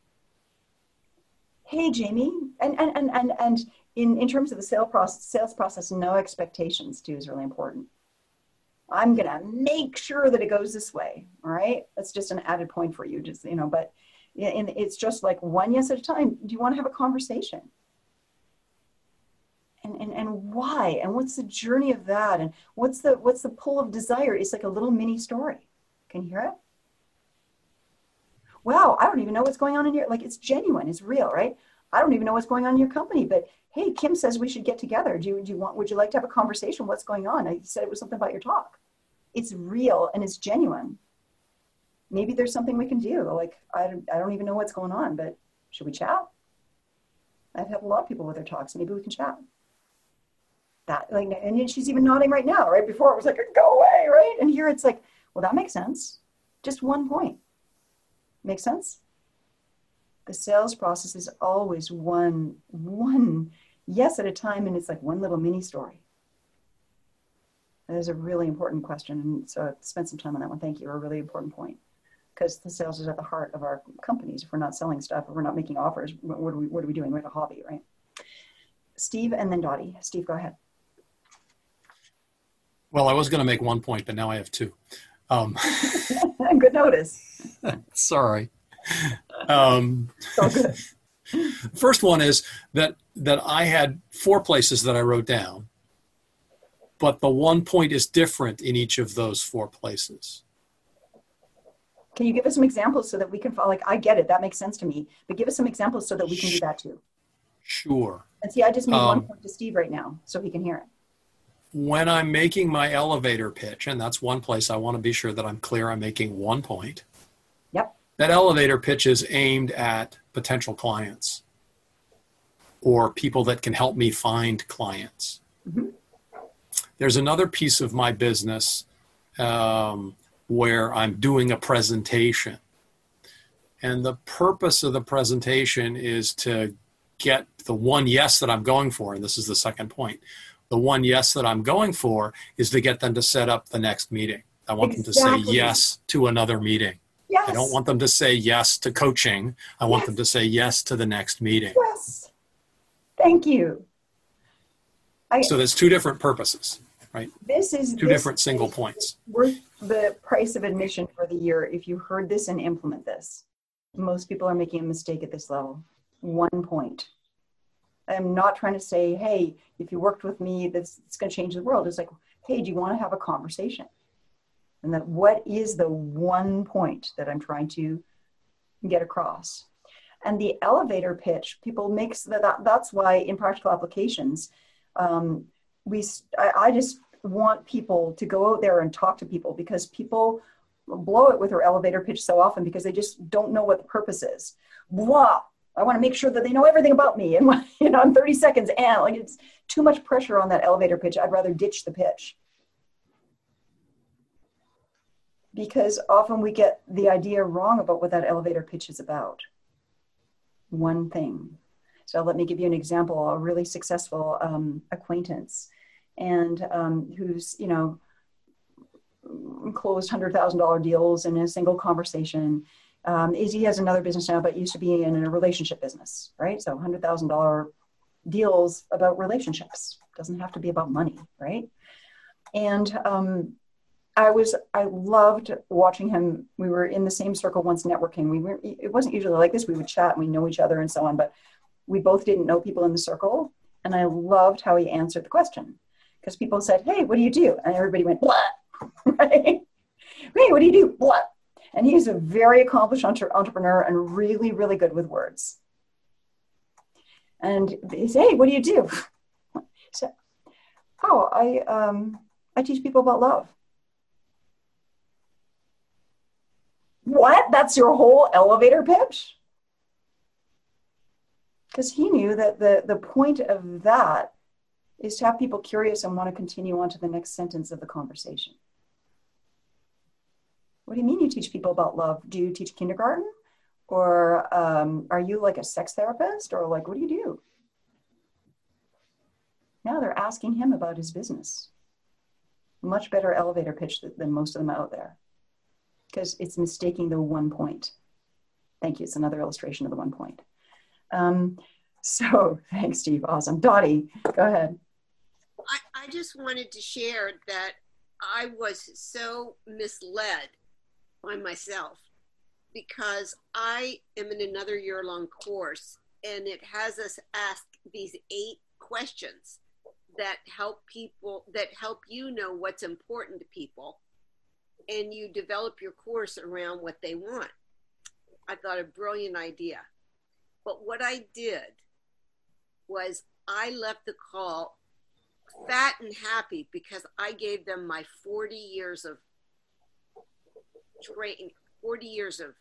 Hey, Jamie, and and and and, and in, in terms of the sales process, sales process, no expectations too is really important. I'm gonna make sure that it goes this way, all right? That's just an added point for you, just, you know, but in, it's just like one yes at a time. Do you wanna have a conversation? And, and, and why, and what's the journey of that, and what's the what's the pull of desire? It's like a little mini story. Can you hear it? Wow, I don't even know what's going on in your, like, it's genuine, it's real, right? I don't even know what's going on in your company, but hey, Kim says we should get together. Do you, do you want, would you like to have a conversation? What's going on? I said it was something about your talk. It's real and it's genuine. Maybe there's something we can do. Like, I don't, I don't even know what's going on, but should we chat? I've had a lot of people with their talks. Maybe we can chat. That, like, and she's even nodding right now. Right before it was like, go away, right? And here it's like, well, that makes sense. Just one point. Make sense? The sales process is always one, one yes at a time, and it's like one little mini story. That is a really important question, and so I spent some time on that one. Thank you. A really important point, because the sales is at the heart of our companies. If we're not selling stuff, if we're not making offers, what are we, what are we doing? We're a hobby, right? Steve and then Dottie. Steve, go ahead. Well, I was going to make one point, but now I have two. Um, good notice. Sorry. Um, so good. First one is that that I had four places that I wrote down, but the one point is different in each of those four places. Can you give us some examples so that we can follow? Like, I get it, that makes sense to me, but give us some examples so that we can do that too. Sure. And see, I just made um, one point to Steve right now, so he can hear it. When I'm making my elevator pitch, and that's one place I want to be sure that I'm clear, I'm making one point. Yep. That elevator pitch is aimed at potential clients or people that can help me find clients. Mm-hmm. There's another piece of my business um, where I'm doing a presentation. And the purpose of the presentation is to get the one yes that I'm going for, and this is the second point. The one yes that I'm going for is to get them to set up the next meeting. I want exactly. them to say yes to another meeting. Yes. I don't want them to say yes to coaching. I want yes. them to say yes to the next meeting. Yes. Thank you. I, so there's two different purposes, right? This is two this different single points. Worth the price of admission for the year if you heard this and implement this. Most people are making a mistake at this level. One point. I'm not trying to say, hey, if you worked with me, this it's going to change the world. It's like, hey, do you want to have a conversation? And that what is the one point that I'm trying to get across? And the elevator pitch, people makes that, that that's why in practical applications, um, we I, I just want people to go out there and talk to people, because people blow it with their elevator pitch so often because they just don't know what the purpose is. Blah. I want to make sure that they know everything about me, and you know, in thirty seconds, and like it's too much pressure on that elevator pitch. I'd rather ditch the pitch, because often we get the idea wrong about what that elevator pitch is about. One thing. So let me give you an example. A really successful um, acquaintance and um, who's, you know, closed one hundred thousand dollars deals in a single conversation. Um, Izzy has another business now, but used to be in a relationship business, right? So one hundred thousand dollars deals about relationships. Doesn't have to be about money, right? And um, I was, I loved watching him. We were in the same circle once networking. We were, it wasn't usually like this. We would chat and we know each other and so on, but we both didn't know people in the circle. And I loved how he answered the question, because people said, hey, what do you do? And everybody went, blah, right? Hey, what do you do? Blah. And he's a very accomplished entre- entrepreneur and really, really good with words. And they say, hey, what do you do? So, oh, I, um, I teach people about love. What? That's your whole elevator pitch? Because he knew that the, the point of that is to have people curious and want to continue on to the next sentence of the conversation. What do you mean you teach people about love? Do you teach kindergarten? Or um, are you like a sex therapist? Or like, what do you do? Now they're asking him about his business. Much better elevator pitch than most of them out there. Because it's mistaking the one point. Thank you. It's another illustration of the one point. Um, so thanks, Steve. Awesome. Dottie, go ahead. I, I just wanted to share that I was so misled by myself because I am in another year-long course, and it has us ask these eight questions that help people, that help you know what's important to people, and you develop your course around what they want. I thought a brilliant idea. But what I did was I left the call fat and happy because I gave them my forty years of training, forty years of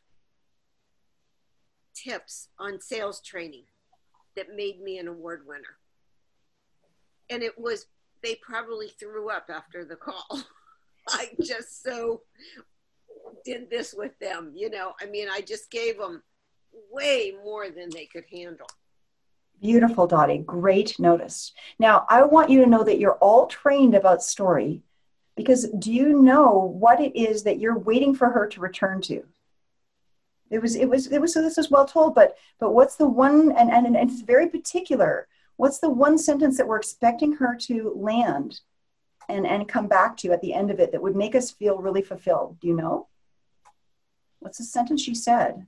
tips on sales training that made me an award winner. And it was, they probably threw up after the call. I just so did this with them, you know, I mean, I just gave them way more than they could handle. Beautiful, Dottie. Great notice. Now, I want you to know that you're all trained about story, because do you know what it is that you're waiting for her to return to? It was, it was, it was, so this is well told, but, but what's the one, and, and, and it's very particular. What's the one sentence that we're expecting her to land and, and come back to at the end of it that would make us feel really fulfilled? Do you know? What's the sentence she said?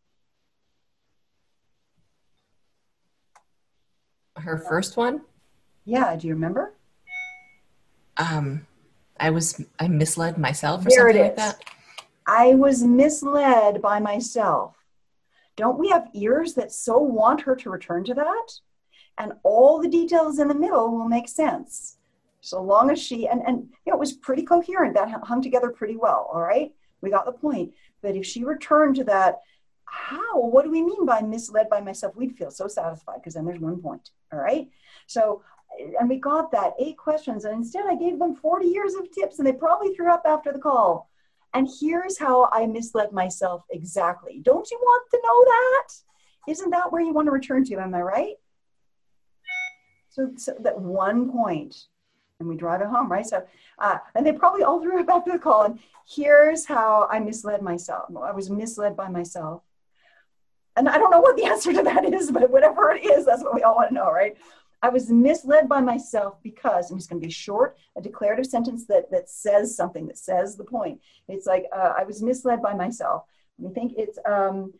Her first one? Yeah, do you remember? Um, I was, I misled myself or There something it like is. that. I was misled by myself. Don't we have ears that so want her to return to that? And all the details in the middle will make sense. So long as she, and, and you know, it was pretty coherent. That hung together pretty well, all right? We got the point. But if she returned to that, how, what do we mean by misled by myself? We'd feel so satisfied because then there's one point, all right? So, and we got that, eight questions. And instead I gave them forty years of tips and they probably threw up after the call. And here's how I misled myself exactly. Don't you want to know that? Isn't that where you want to return to? Am I right? So, so that one point, and we drive it home, right? So, uh, and they probably all threw it back to the call. And here's how I misled myself. I was misled by myself. And I don't know what the answer to that is, but whatever it is, that's what we all want to know, right? I was misled by myself because, and it's going to be short, a declarative sentence that, that says something, that says the point. It's like, uh, I was misled by myself. I think it's, um,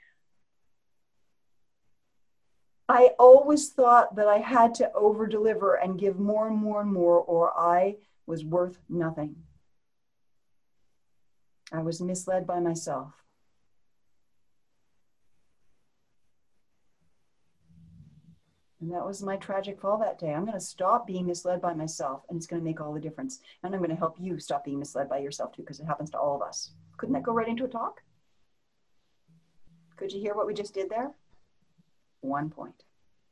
I always thought that I had to over deliver and give more and more and more, or I was worth nothing. I was misled by myself. And that was my tragic fall that day. I'm going to stop being misled by myself, and it's going to make all the difference. And I'm going to help you stop being misled by yourself too, because it happens to all of us. Couldn't that go right into a talk? Could you hear what we just did there? One point.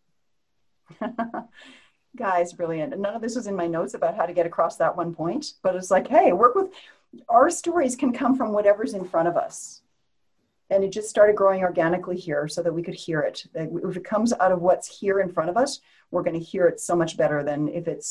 Guys, brilliant. And none of this was in my notes about how to get across that one point, but it's like, hey, work with, our stories can come from whatever's in front of us. And it just started growing organically here so that we could hear it. If it comes out of what's here in front of us, we're going to hear it so much better than if it's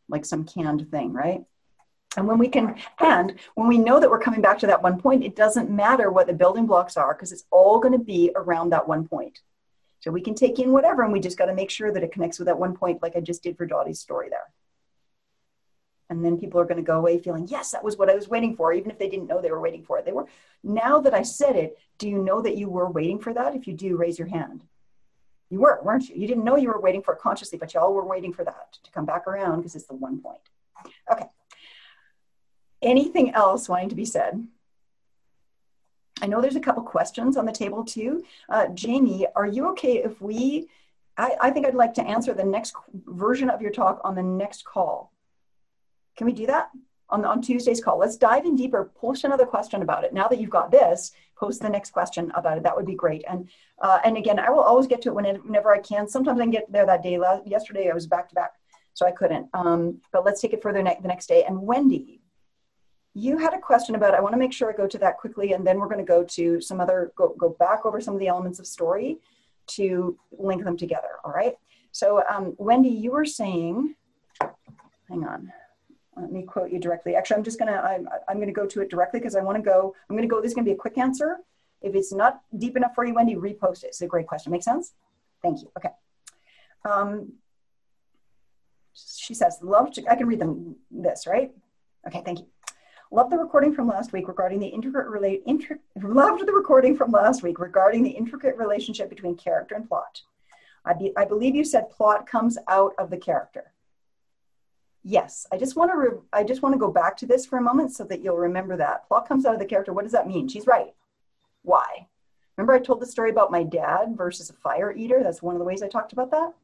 like some canned thing, right? And when we can, and when we know that we're coming back to that one point, it doesn't matter what the building blocks are, because it's all going to be around that one point. So we can take in whatever, and we just got to make sure that it connects with that one point, like I just did for Dottie's story there. And then people are going to go away feeling, yes, that was what I was waiting for, even if they didn't know they were waiting for it. They were. Now that I said it, do you know that you were waiting for that? If you do, raise your hand. You were, weren't you? You didn't know you were waiting for it consciously, but y'all were waiting for that to come back around, because it's the one point. Okay. Anything else wanting to be said? I know there's a couple questions on the table too. Uh, Jamie, are you okay if we, I, I think I'd like to answer the next version of your talk on the next call. Can we do that on, on Tuesday's call? Let's dive in deeper, post another question about it. Now that you've got this, post the next question about it. That would be great. And uh, and again, I will always get to it whenever, whenever I can. Sometimes I can get there that day. Last, yesterday I was back to back, so I couldn't. Um, but let's take it further ne- the next day. And Wendy, you had a question about, I want to make sure I go to that quickly, and then we're going to go to some other, go, go back over some of the elements of story to link them together, all right? So um, Wendy, you were saying, hang on, let me quote you directly. Actually, I'm just going to, I'm, I'm going to go to it directly because I want to go, I'm going to go, this is going to be a quick answer. If it's not deep enough for you, Wendy, repost it. It's a great question. Make sense? Thank you. Okay. Um, she says, love to, I can read them this, right? Okay, thank you. Love the recording from last week regarding the intricate relate. Intri- loved the recording from last week regarding the intricate relationship between character and plot. I, be, I believe you said plot comes out of the character. Yes, I just want to. Re- I just want to go back to this for a moment so that you'll remember that plot comes out of the character. What does that mean? She's right. Why? Remember, I told the story about my dad versus a fire eater. That's one of the ways I talked about that.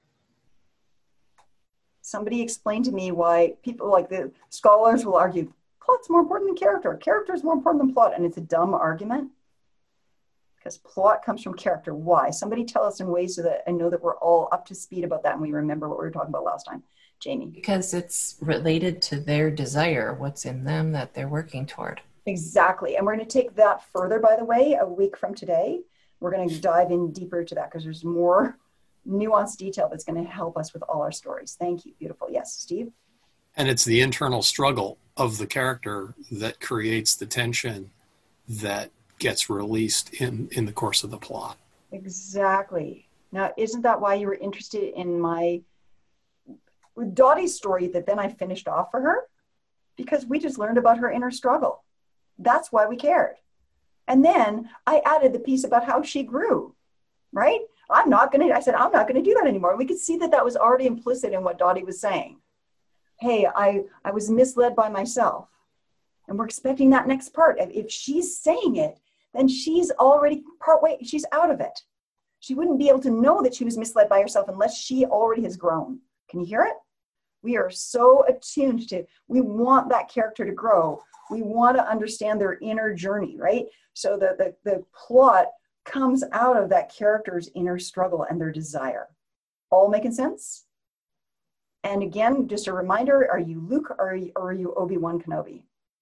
Somebody explained to me why people like the scholars will argue. Plot's more important than character. Character is more important than plot, and it's a dumb argument because plot comes from character. Why? Somebody tell us in ways so that I know that we're all up to speed about that and we remember what we were talking about last time. Jamie. Because it's related to their desire, what's in them that they're working toward. Exactly. And we're going to take that further, by the way, a week from today. We're going to dive in deeper to that because there's more nuanced detail that's going to help us with all our stories. Thank you. Beautiful. Yes, Steve? And it's the internal struggle of the character that creates the tension that gets released in, in the course of the plot. Exactly. Now, isn't that why you were interested in my with Dottie's story that then I finished off for her? Because we just learned about her inner struggle. That's why we cared. And then I added the piece about how she grew, right? I'm not going to, I said, I'm not going to do that anymore. We could see that that was already implicit in what Dottie was saying. Hey, I, I was misled by myself. And we're expecting that next part. If she's saying it, then she's already partway, she's out of it. She wouldn't be able to know that she was misled by herself unless she already has grown. Can you hear it? We are so attuned to, we want that character to grow. We want to understand their inner journey, right? So the, the, the plot comes out of that character's inner struggle and their desire. All making sense? And again, just a reminder, are you Luke or are you, or are you Obi-Wan Kenobi?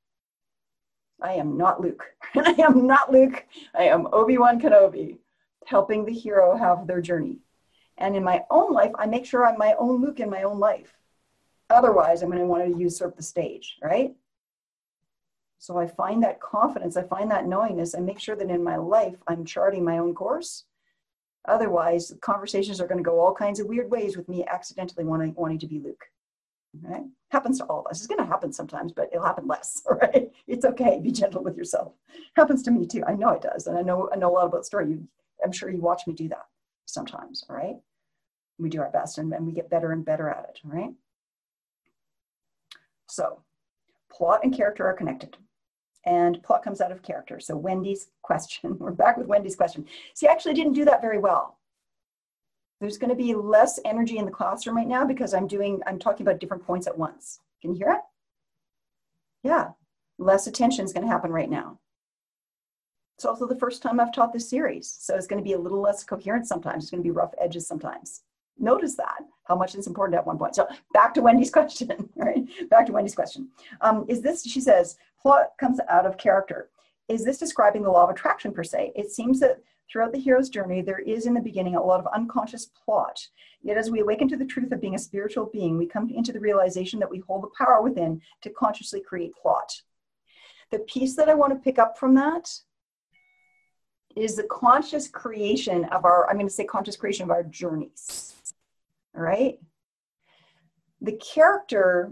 I am not Luke. I am not Luke. I am Obi-Wan Kenobi, helping the hero have their journey. And in my own life, I make sure I'm my own Luke in my own life. Otherwise, I'm going to want to usurp the stage, right? So I find that confidence, I find that knowingness, and make sure that in my life, I'm charting my own course. Otherwise, conversations are going to go all kinds of weird ways with me accidentally wanting, wanting to be Luke. Right? Happens to all of us. It's going to happen sometimes, but it'll happen less, all right? It's okay. Be gentle with yourself. Happens to me too. I know it does. And I know I know a lot about story. You, I'm sure you watch me do that sometimes, all right? We do our best and, and we get better and better at it, all right? So plot and character are connected. And plot comes out of character. So Wendy's question, we're back with Wendy's question. See, I actually didn't do that very well. There's going to be less energy in the classroom right now because I'm doing, I'm talking about different points at once. Can you hear it? Yeah, less attention is going to happen right now. It's also the first time I've taught this series. So it's going to be a little less coherent sometimes. It's going to be rough edges sometimes. Notice that, how much it's important at one point. So back to Wendy's question, right? Back to Wendy's question. Um, is this, she says, plot comes out of character. is this describing the law of attraction per se? It seems that throughout the hero's journey, there is in the beginning a lot of unconscious plot. Yet as we awaken to the truth of being a spiritual being, we come into the realization that we hold the power within to consciously create plot. The piece that I want to pick up from that is the conscious creation of our, I'm going to say conscious creation of our journeys. All right? The character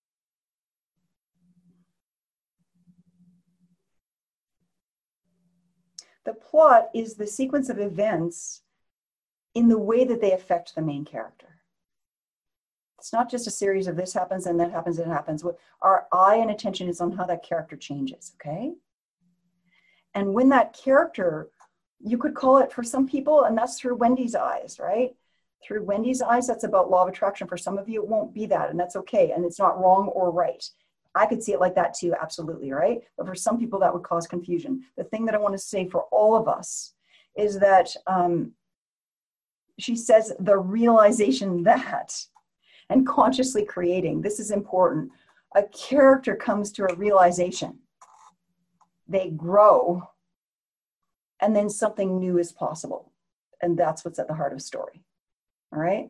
The plot is the sequence of events in the way that they affect the main character. It's not just a series of this happens and that happens and that happens. Our eye and attention is on how that character changes, okay? And when that character, you could call it for some people, and that's through Wendy's eyes, right? Through Wendy's eyes, that's about law of attraction. For some of you, it won't be that, and that's okay. And it's not wrong or right. I could see it like that too, absolutely, right? But for some people, that would cause confusion. The thing that I want to say for all of us is that um, she says the realization that, and consciously creating, this is important. A character comes to a realization. They grow, and then something new is possible. And that's what's at the heart of story, all right?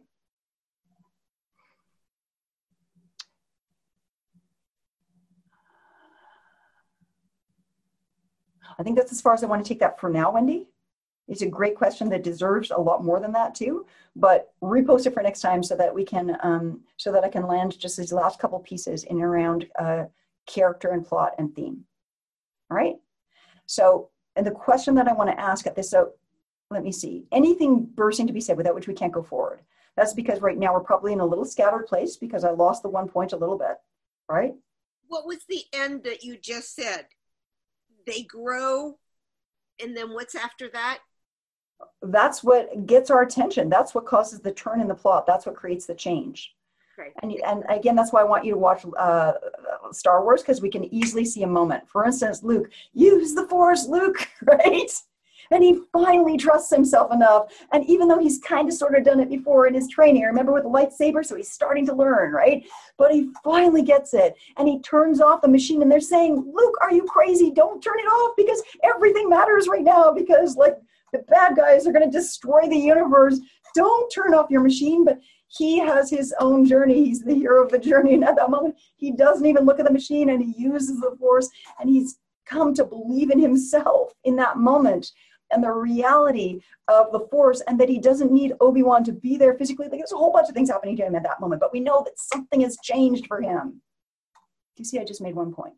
I think that's as far as I want to take that for now, Wendy. It's a great question that deserves a lot more than that too, but repost it for next time so that we can, um, so that I can land just these last couple pieces in and around uh, character and plot and theme. All right. So, and the question that I want to ask at this, so let me see, anything bursting to be said without which we can't go forward. That's because right now we're probably in a little scattered place because I lost the one point a little bit, right? What was the end that you just said? They grow, and then what's after that? That's what gets our attention. That's what causes the turn in the plot. That's what creates the change. Okay. And, and again, that's why I want you to watch uh, Star Wars, because we can easily see a moment. For instance, Luke, use the Force, Luke, right? And he finally trusts himself enough. And even though he's kind of sort of done it before in his training, remember with the lightsaber? So he's starting to learn, right? But he finally gets it. And he turns off the machine and they're saying, Luke, are you crazy? Don't turn it off because everything matters right now because like the bad guys are going to destroy the universe. Don't turn off your machine. But he has his own journey. He's the hero of the journey. And at that moment, he doesn't even look at the machine and he uses the Force and he's come to believe in himself in that moment. And the reality of the Force, and that he doesn't need Obi-Wan to be there physically. Like, there's a whole bunch of things happening to him at that moment, but we know that something has changed for him. Do you see, I just made one point.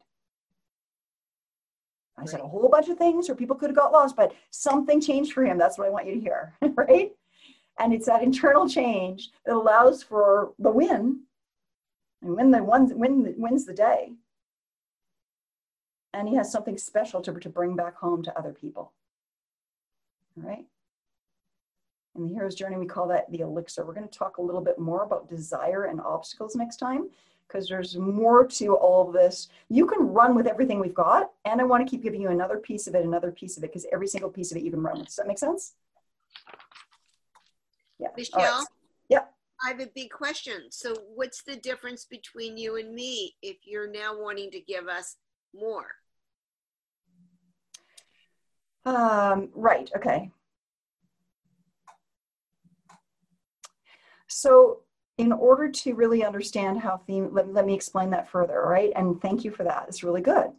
I said a whole bunch of things, or people could have got lost, but something changed for him. That's what I want you to hear, right? And it's that internal change that allows for the win, and win the one, win wins the day. And he has something special to, to bring back home to other people. All right. In the hero's journey, we call that the elixir. We're going to talk a little bit more about desire and obstacles next time, because there's more to all of this. You can run with everything we've got, and I want to keep giving you another piece of it, another piece of it, because every single piece of it you can run with. Does that make sense? Yeah. Michelle? Right. Yeah. I have a big question. So what's the difference between you and me if you're now wanting to give us more? Um, right, okay. So in order to really understand how theme, let, let me explain that further, right? And thank you for that, it's really good.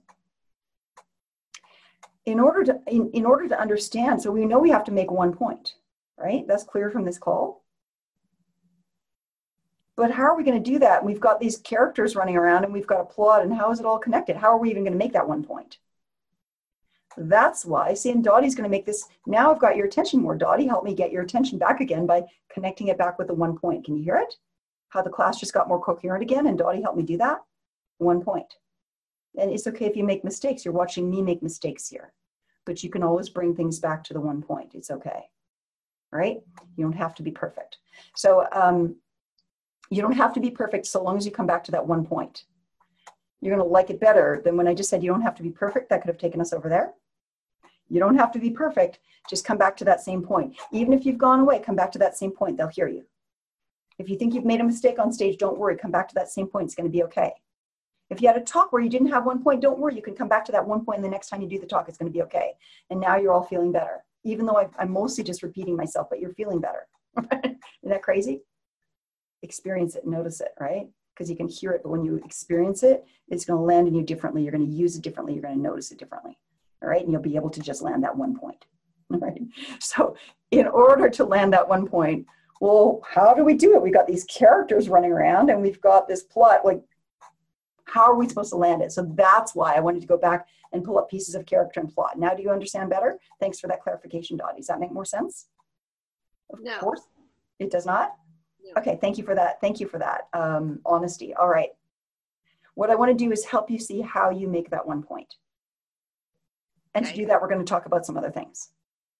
In order to, in, in order to understand, so we know we have to make one point, right? That's clear from this call. But how are we gonna do that? We've got these characters running around and we've got a plot, and how is it all connected? How are we even gonna make that one point? That's why, see, and Dottie's going to make this, now I've got your attention more. Dottie, help me get your attention back again by connecting it back with the one point. Can you hear it? How the class just got more coherent again, and Dottie, help me do that. One point. And it's okay if you make mistakes. You're watching me make mistakes here. But you can always bring things back to the one point. It's okay. Right? You don't have to be perfect. So um, you don't have to be perfect so long as you come back to that one point. You're going to like it better than when I just said you don't have to be perfect. That could have taken us over there. You don't have to be perfect. Just come back to that same point. Even if you've gone away, come back to that same point. They'll hear you. If you think you've made a mistake on stage, don't worry. Come back to that same point. It's going to be okay. If you had a talk where you didn't have one point, don't worry. You can come back to that one point, and the next time you do the talk, it's going to be okay. And now you're all feeling better, even though I, I'm mostly just repeating myself, but you're feeling better. Isn't that crazy? Experience it, notice it, right? Because you can hear it, but when you experience it, it's going to land in you differently. You're going to use it differently. You're going to notice it differently. All right. And you'll be able to just land that one point. All right. So in order to land that one point, well, how do we do it? We got these characters running around and we've got this plot. Like, how are we supposed to land it? So that's why I wanted to go back and pull up pieces of character and plot. Now, do you understand better? Thanks for that clarification, Dottie. Does that make more sense? Of no. course. It does not? No. Okay, thank you for that. Thank you for that um, honesty. All right. What I want to do is help you see how you make that one point. And Okay. to do that, we're going to talk about some other things.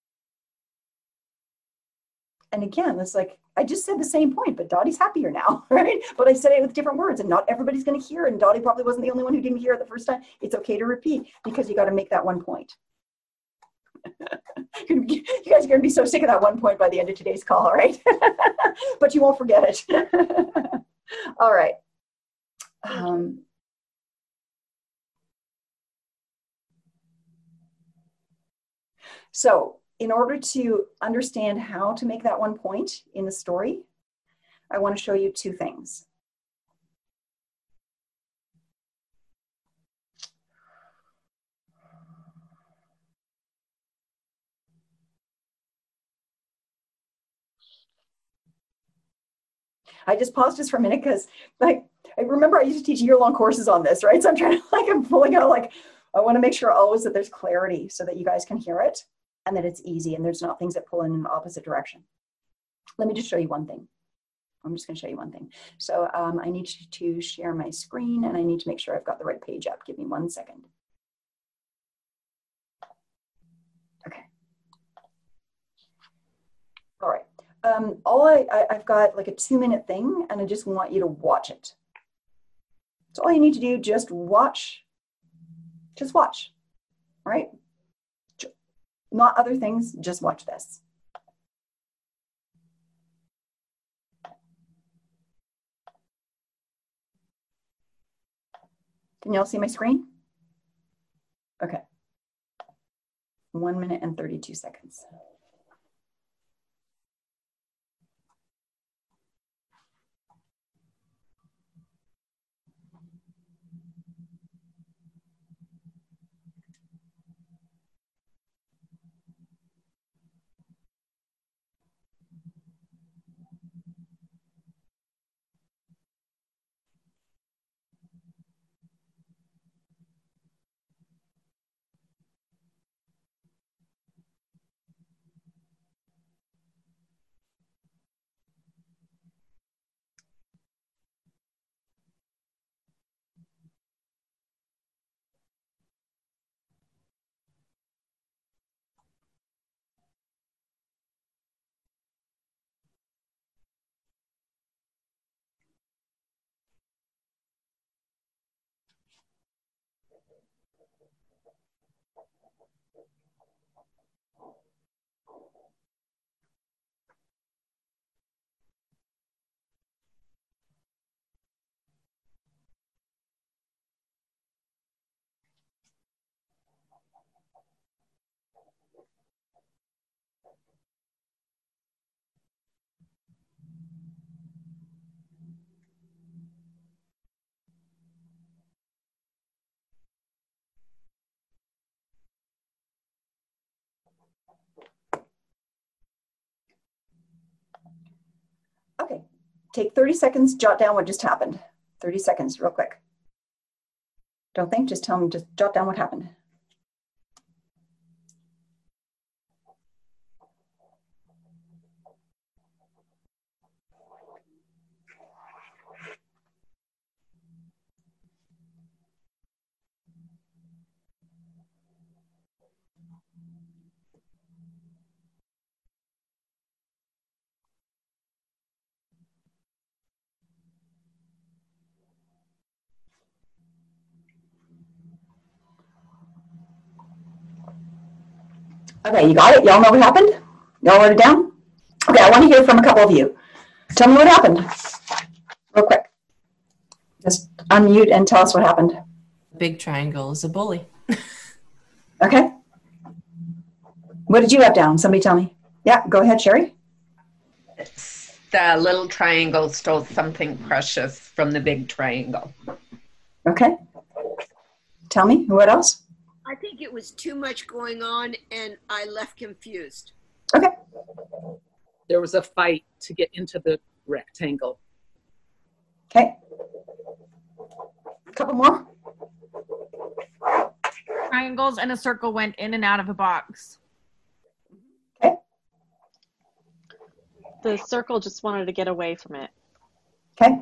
And again, it's like, I just said the same point, but Dottie's happier now, right? But I said it with different words and not everyboguys going to hear it. And Dottie probably wasn't the only one who didn't hear it the first time. It's okay to repeat because you got to make that one point. You guys are going to be so sick of that one point by the end of today's call, right? But you won't forget it. All right. Um, so in order to understand how to make that one point in the story, I want to show you two things. I just paused just for a minute because, like, I remember I used to teach year-long courses on this, right? So I'm trying to, like, I'm pulling out, like, I want to make sure always that there's clarity so that you guys can hear it and that it's easy and there's not things that pull in an opposite direction. Let me just show you one thing. I'm just going to show you one thing. So um, I need to share my screen and I need to make sure I've got the right page up. Give me one second. Okay. All right. Um, all I, I, I've got like a two minute thing and I just want you to watch it. So all you need to do, just watch, just watch, all right? Not other things, just watch this. Can you all see my screen? Okay. One minute and thirty-two seconds. Okay, take thirty seconds, jot down what just happened. thirty seconds, real quick. Don't think, just tell me, just jot down what happened. Okay, you got it? Y'all know what happened? Y'all wrote it down? Okay, I want to hear from a couple of you. Tell me what happened, real quick. Just unmute and tell us what happened. Big triangle is a bully. Okay. What did you have down? Somebody tell me. Yeah, go ahead, Sherry. The little triangle stole something precious from the big triangle. Okay. Tell me, what else? I think it was too much going on and I left confused. Okay. There was a fight to get into the rectangle. Okay. A couple more. Triangles and a circle went in and out of a box. Okay. The circle just wanted to get away from it. Okay.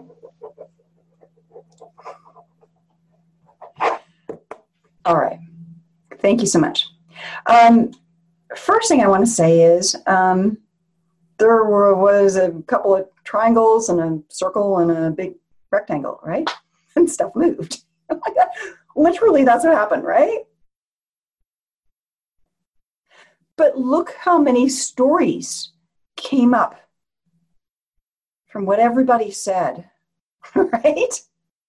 All right. Thank you so much. Um, first thing I want to say is um, there were, was a couple of triangles and a circle and a big rectangle, right? And stuff moved. Literally, that's what happened, right? But look how many stories came up from what everybody said, right?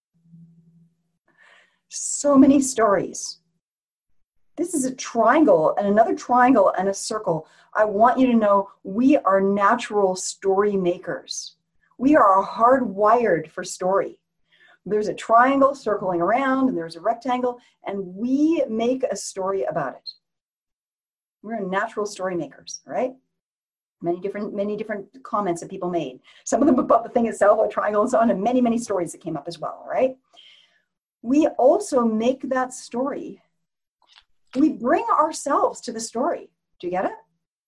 So many stories. This is a triangle and another triangle and a circle. I want you to know we are natural story makers. We are hardwired for story. There's a triangle circling around and there's a rectangle, and we make a story about it. We're natural story makers, right? Many different, many different comments that people made. Some of them about the thing itself, a triangle and so on, and many, many stories that came up as well, right? We also make that story. We bring ourselves to the story. Do you get it?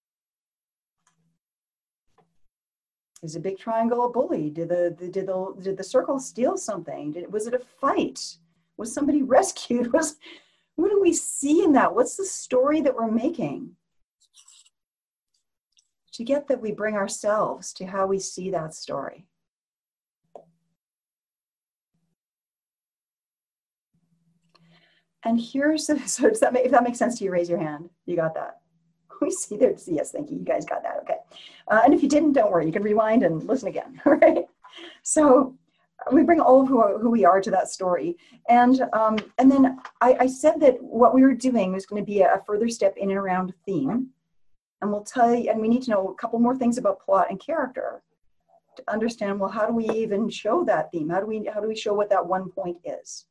Is a big triangle a bully? Did the, the did the did the circle steal something? Did, was it a fight? Was somebody rescued? Was what do we see in that? What's the story that we're making? To get that we bring ourselves to how we see that story. And here's the, so does that make, if that makes sense to you, raise your hand. You got that? We see there. Yes, thank you. You guys got that. Okay. Uh, and if you didn't, don't worry. You can rewind and listen again. Right. So we bring all of who, who we are to that story. And um, and then I, I said that what we were doing was going to be a, a further step in and around theme. And we'll tell you, and we need to know a couple more things about plot and character to understand, well, how do we even show that theme? How do we, how do we show what that one point is?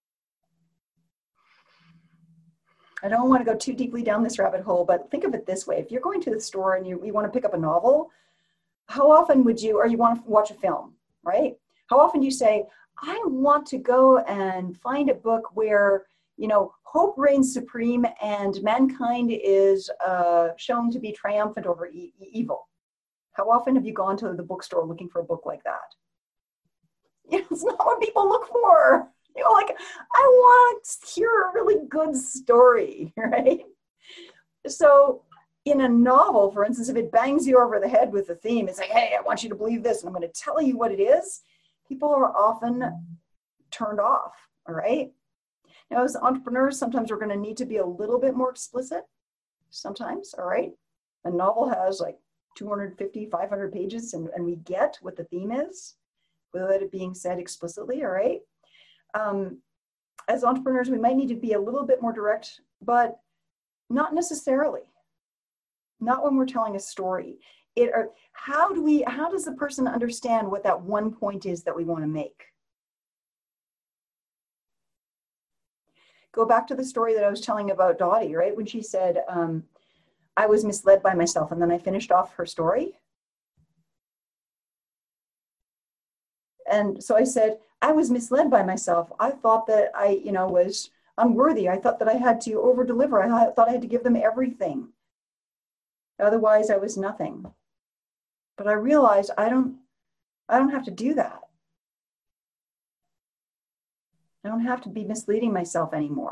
I don't want to go too deeply down this rabbit hole, but think of it this way. If you're going to the store and you, you want to pick up a novel, how often would you, or you want to watch a film, right? How often do you say, I want to go and find a book where, you know, hope reigns supreme and mankind is uh, shown to be triumphant over e- evil. How often have you gone to the bookstore looking for a book like that? It's not what people look for. You know, like, I want to hear a really good story, right? So in a novel, for instance, if it bangs you over the head with the theme, it's like, hey, I want you to believe this, and I'm going to tell you what it is, people are often turned off, all right? Now, as entrepreneurs, sometimes we're going to need to be a little bit more explicit, sometimes, all right? A novel has like two hundred fifty, five hundred pages, and, and we get what the theme is, without it being said explicitly, all right? Um, as entrepreneurs, we might need to be a little bit more direct, but not necessarily. Not when we're telling a story. It, or how do we, how does the person understand what that one point is that we want to make? Go back to the story that I was telling about Dottie, right? When she said, um, I was misled by myself, and then I finished off her story. And so I said, I was misled by myself. I thought that I, you know, was unworthy. I thought that I had to over deliver. I thought I had to give them everything. Otherwise I was nothing. But I realized I don't, I don't have to do that. I don't have to be misleading myself anymore.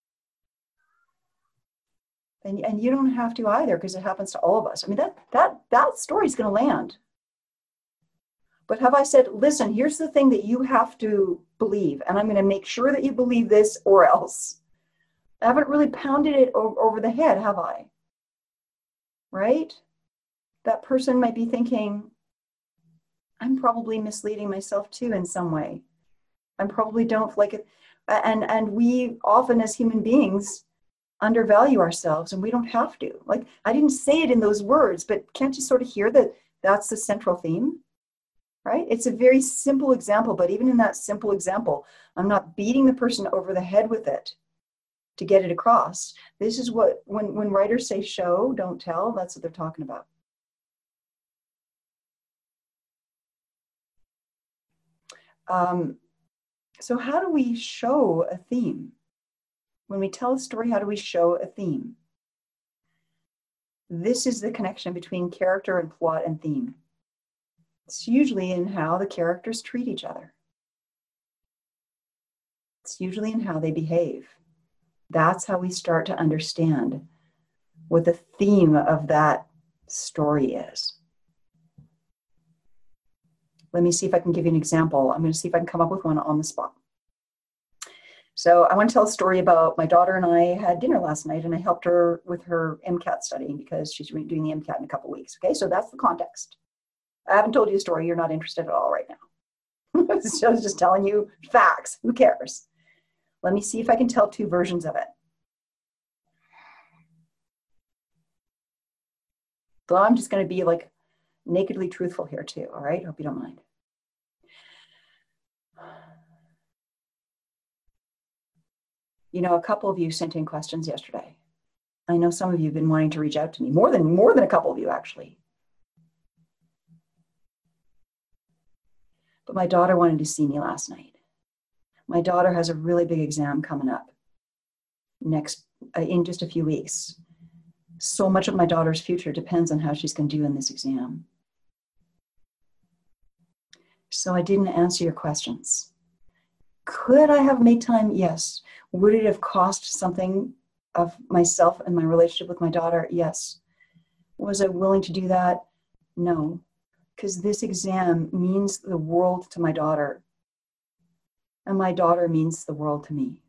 And, and you don't have to either, because it happens to all of us. I mean, that, that, that story's going to land. But have I said, listen, here's the thing that you have to believe, and I'm going to make sure that you believe this or else. I haven't really pounded it over, over the head, have I? Right? That person might be thinking, I'm probably misleading myself too in some way. I probably don't like it. And, and we often as human beings undervalue ourselves, and we don't have to. Like, I didn't say it in those words, but can't you sort of hear that that's the central theme, right? It's a very simple example, but even in that simple example, I'm not beating the person over the head with it to get it across. This is what, when, when writers say show, don't tell, that's what they're talking about. Um, so how do we show a theme? When we tell a story, how do we show a theme? This is the connection between character and plot and theme. It's usually in how the characters treat each other. It's usually in how they behave. That's how we start to understand what the theme of that story is. Let me see if I can give you an example. I'm going to see if I can come up with one on the spot. So I want to tell a story about my daughter and I had dinner last night, and I helped her with her MCAT studying because she's doing the MCAT in a couple of weeks. Okay, so that's the context. I haven't told you a story. You're not interested at all right now. So I was just telling you facts. Who cares? Let me see if I can tell two versions of it. So I'm just going to be like nakedly truthful here too. All right, hope you don't mind. You know, a couple of you sent in questions yesterday. I know some of you have been wanting to reach out to me, more than more than a couple of you actually. But my daughter wanted to see me last night. My daughter has a really big exam coming up next uh, in just a few weeks. So much of my daughter's future depends on how she's going to do in this exam. So I didn't answer your questions. Could I have made time? Yes. Would it have cost something of myself and my relationship with my daughter? Yes. Was I willing to do that? No. Because this exam means the world to my daughter. And my daughter means the world to me.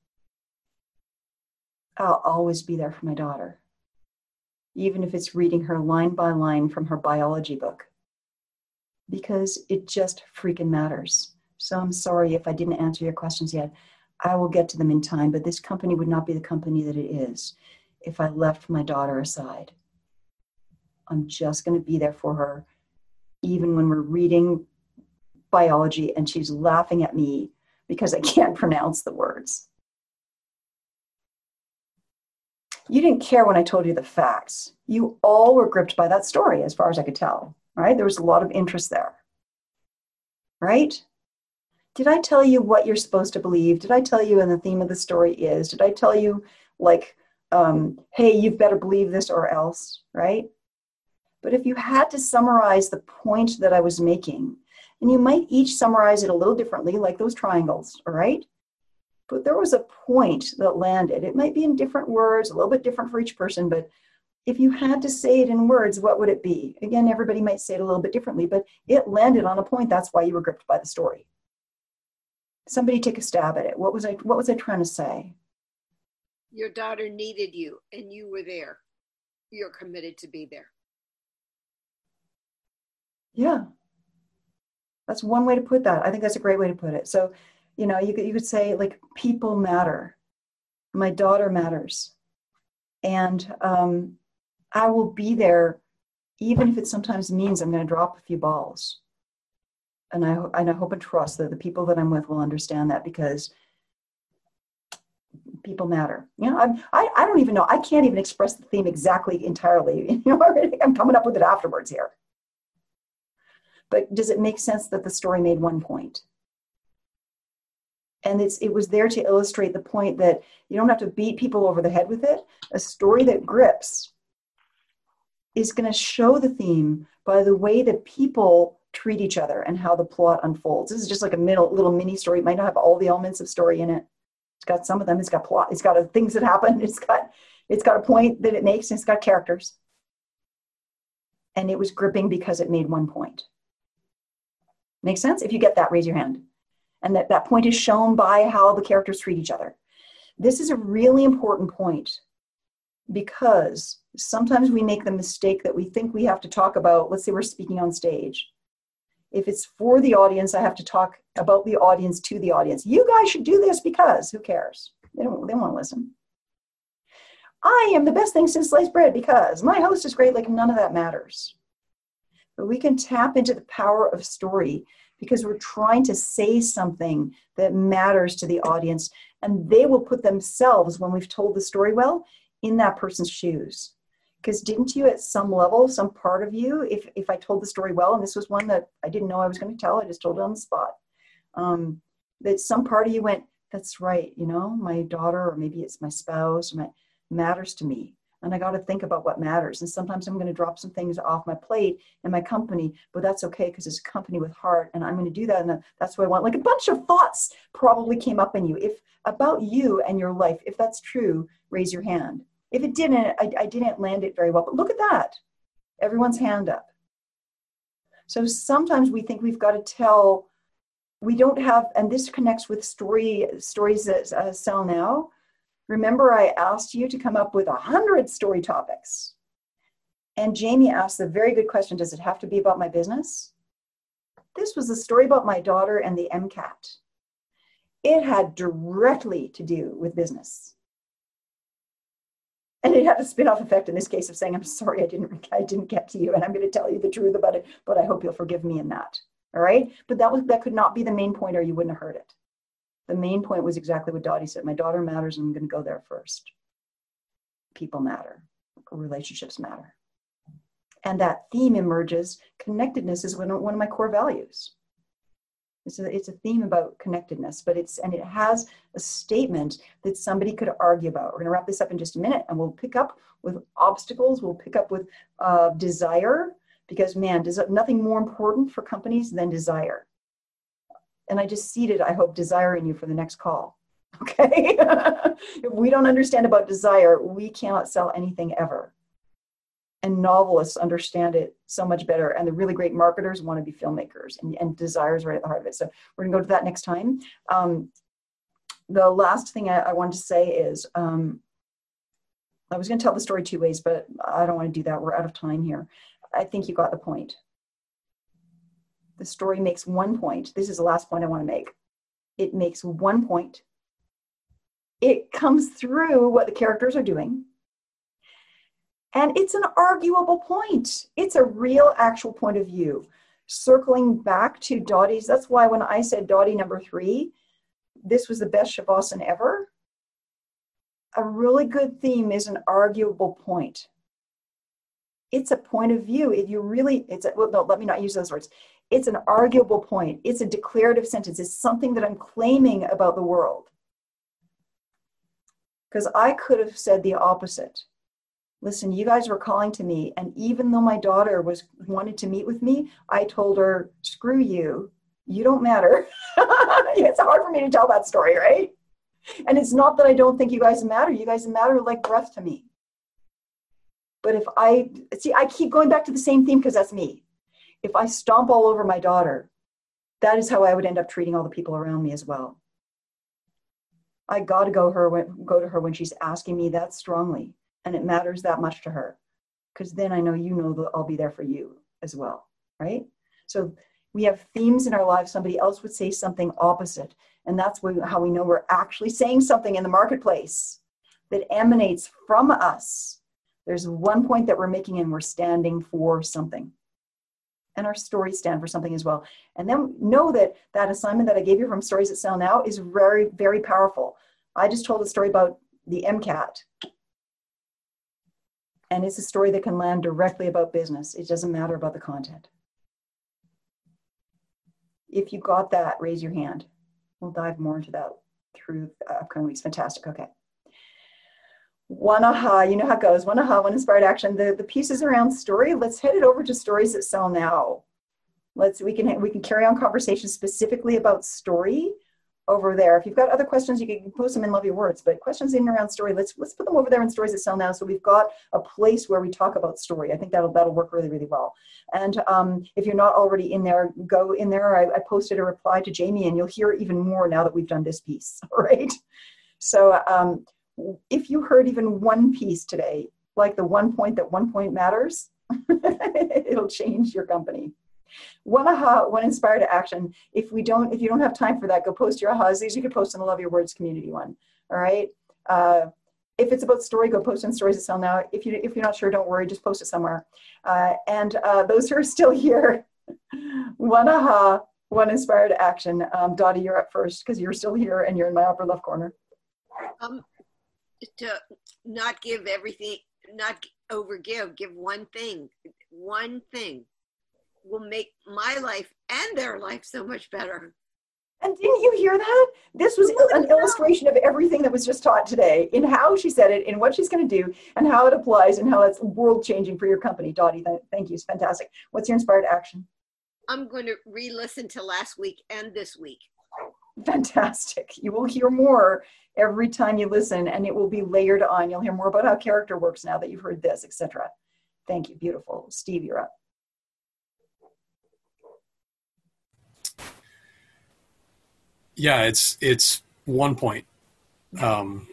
I'll always be there for my daughter, even if it's reading her line by line from her biology book, because it just freaking matters. So I'm sorry if I didn't answer your questions yet. I will get to them in time, but this company would not be the company that it is if I left my daughter aside. I'm just going to be there for her, even when we're reading biology and she's laughing at me because I can't pronounce the words. You didn't care when I told you the facts. You all were gripped by that story, as far as I could tell, right? There was a lot of interest there, right? Did I tell you what you're supposed to believe? Did I tell you and the theme of the story is? Did I tell you, like, um, hey, you've better believe this or else, right? But if you had to summarize the point that I was making, and you might each summarize it a little differently, like those triangles, all right? But there was a point that landed. It might be in different words, a little bit different for each person, but if you had to say it in words, what would it be? Again, everybody might say it a little bit differently, but it landed on a point. That's why you were gripped by the story. Somebody take a stab at it. What was I, what was I trying to say? Your daughter needed you and you were there. You're committed to be there. Yeah. That's one way to put that. I think that's a great way to put it. So, you know, you could, you could say, like, people matter. My daughter matters. And um, I will be there, even if it sometimes means I'm going to drop a few balls. And I, and I hope and trust that the people that I'm with will understand that, because people matter. You know, I'm, I, I don't even know. I can't even express the theme exactly entirely. You know, I'm coming up with it afterwards here. But does it make sense that the story made one point? And it's, it was there to illustrate the point that you don't have to beat people over the head with it. A story that grips is going to show the theme by the way that people treat each other and how the plot unfolds. This is just like a middle, little mini story. It might not have all the elements of story in it. It's got some of them. It's got plot. It's got a, things that happen. It's got, it's got a point that it makes, and it's got characters. And it was gripping because it made one point. Make sense? If you get that, raise your hand. And that, that point is shown by how the characters treat each other. This is a really important point, because sometimes we make the mistake that we think we have to talk about, let's say we're speaking on stage. If it's for the audience, I have to talk about the audience to the audience. You guys should do this because who cares? They don't, they don't want to listen. I am the best thing since sliced bread because my host is great. Like, none of that matters. But we can tap into the power of story because we're trying to say something that matters to the audience, and they will put themselves, when we've told the story well, in that person's shoes. Because didn't you, at some level, some part of you, if, if I told the story well, and this was one that I didn't know I was going to tell, I just told it on the spot, um, that some part of you went, that's right, you know, my daughter, or maybe it's my spouse, or my, matters to me. And I got to think about what matters. And sometimes I'm going to drop some things off my plate in my company, but that's okay because it's a company with heart, and I'm going to do that. And that's what I want. Like, a bunch of thoughts probably came up in you. If about you and your life, if that's true, raise your hand. If it didn't, I, I didn't land it very well. But look at that. Everyone's hand up. So sometimes we think we've got to tell, we don't have, and this connects with story stories that uh, sell now. Remember, I asked you to come up with a hundred story topics. And Jamie asked the very good question, does it have to be about my business? This was a story about my daughter and the MCAT. It had directly to do with business. And it had a spin-off effect in this case of saying, I'm sorry, I didn't, I didn't get to you, and I'm going to tell you the truth about it, but I hope you'll forgive me in that. All right? But that was, that could not be the main point, or you wouldn't have heard it. The main point was exactly what Dottie said. My daughter matters, and I'm going to go there first. People matter. Relationships matter. And that theme emerges. Connectedness is one of, one of my core values. It's a, it's a theme about connectedness, but it's, and it has a statement that somebody could argue about. We're going to wrap this up in just a minute, and we'll pick up with obstacles. We'll pick up with uh, desire, because man, does nothing more important for companies than desire. And I just seeded, I hope, desire in you for the next call. Okay? If we don't understand about desire, we cannot sell anything ever. And novelists understand it so much better. And the really great marketers want to be filmmakers. And, and desire is right at the heart of it. So we're going to go to that next time. Um, the last thing I, I wanted to say is, um, I was going to tell the story two ways, but I don't want to do that. We're out of time here. I think you got the point. The story makes one point. This is the last point I want to make. It makes one point. It comes through what the characters are doing. And it's an arguable point. It's a real, actual point of view. Circling back to Dottie's, that's why when I said Dottie number three, this was the best Shavasana ever. A really good theme is an arguable point. It's a point of view. If you really, it's a, well, no, let me not use those words. It's an arguable point. It's a declarative sentence. It's something that I'm claiming about the world. Because I could have said the opposite. Listen, you guys were calling to me, and even though my daughter was wanted to meet with me, I told her, screw you. You don't matter. It's hard for me to tell that story, right? And it's not that I don't think you guys matter. You guys matter like breath to me. But if I, see, I keep going back to the same theme because that's me. If I stomp all over my daughter, that is how I would end up treating all the people around me as well. I got to go her when, go to her when she's asking me that strongly, and it matters that much to her, because then I know you know that I'll be there for you as well, right? So we have themes in our lives. Somebody else would say something opposite, and that's how we know we're actually saying something in the marketplace that emanates from us. There's one point that we're making, and we're standing for something. And our stories stand for something as well. And then know that that assignment that I gave you from Stories That Sell Now is very, very powerful. I just told a story about the MCAT. And it's a story that can land directly about business. It doesn't matter about the content. If you got that, raise your hand. We'll dive more into that through upcoming weeks. Fantastic. Okay. One aha, you know how it goes. One aha, one inspired action. The, the pieces around story, let's head it over to Stories That Sell Now. Let's, we can, we can carry on conversations specifically about story over there. If you've got other questions, you can post them in Love Your Words, but questions in and around story, let's, let's put them over there in Stories That Sell Now. So we've got a place where we talk about story. I think that'll, that'll work really, really well. And um, if you're not already in there, go in there. I, I posted a reply to Jamie, and you'll hear even more now that we've done this piece, all right? So, um, if you heard even one piece today, like the one point that one point matters, it'll change your company. One aha, one inspired action. If we don't, if you don't have time for that, go post your ahas. These you can post in the Love Your Words community one. All right. Uh, if it's about story, go post in Stories to Sell Now. If you if you're not sure, don't worry, just post it somewhere. Uh, and uh, those who are still here, one aha, one inspired action. Um, Dottie, you're up first because you're still here and you're in my upper left corner. Um, to not give everything, not overgive. Give one thing. One thing will make my life and their life so much better. And didn't you hear that? This was an illustration of everything that was just taught today in how she said it, in what she's going to do, and how it applies, and how it's world-changing for your company. Dottie, th- thank you. It's fantastic. What's your inspired action? I'm going to re-listen to last week and this week. Fantastic. You will hear more every time you listen, and it will be layered on. You'll hear more about how character works now that you've heard this, et cetera. Thank you. Beautiful. Steve, you're up. Yeah, it's it's one point. Um,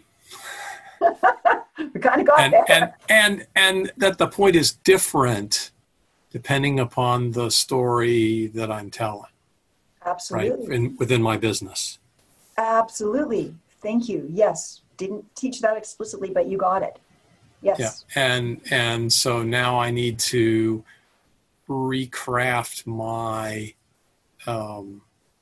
we kind of got and, there. And, and, and that the point is different depending upon the story that I'm telling. Absolutely. Right, in, within my business. Absolutely. Thank you. Yes. Didn't teach that explicitly, but you got it. Yes. Yeah. And, and so now I need to recraft my, um,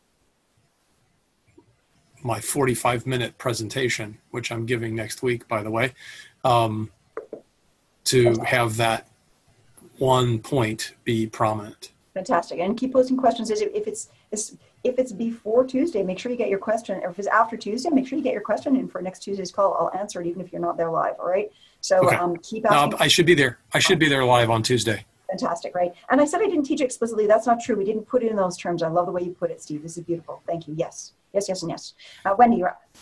my forty-five minute presentation, which I'm giving next week, by the way, um, to have that one point be prominent. Fantastic. And keep posting questions. If it's if it's before Tuesday, make sure you get your question. Or if it's after Tuesday, make sure you get your question in for next Tuesday's call. I'll answer it even if you're not there live. All right. So okay. um, keep asking. No, I should be there. I should be there live on Tuesday. Fantastic, right? And I said I didn't teach it explicitly. That's not true. We didn't put it in those terms. I love the way you put it, Steve. This is beautiful. Thank you. Yes. Yes, yes, and yes. Uh, Wendy, you're up.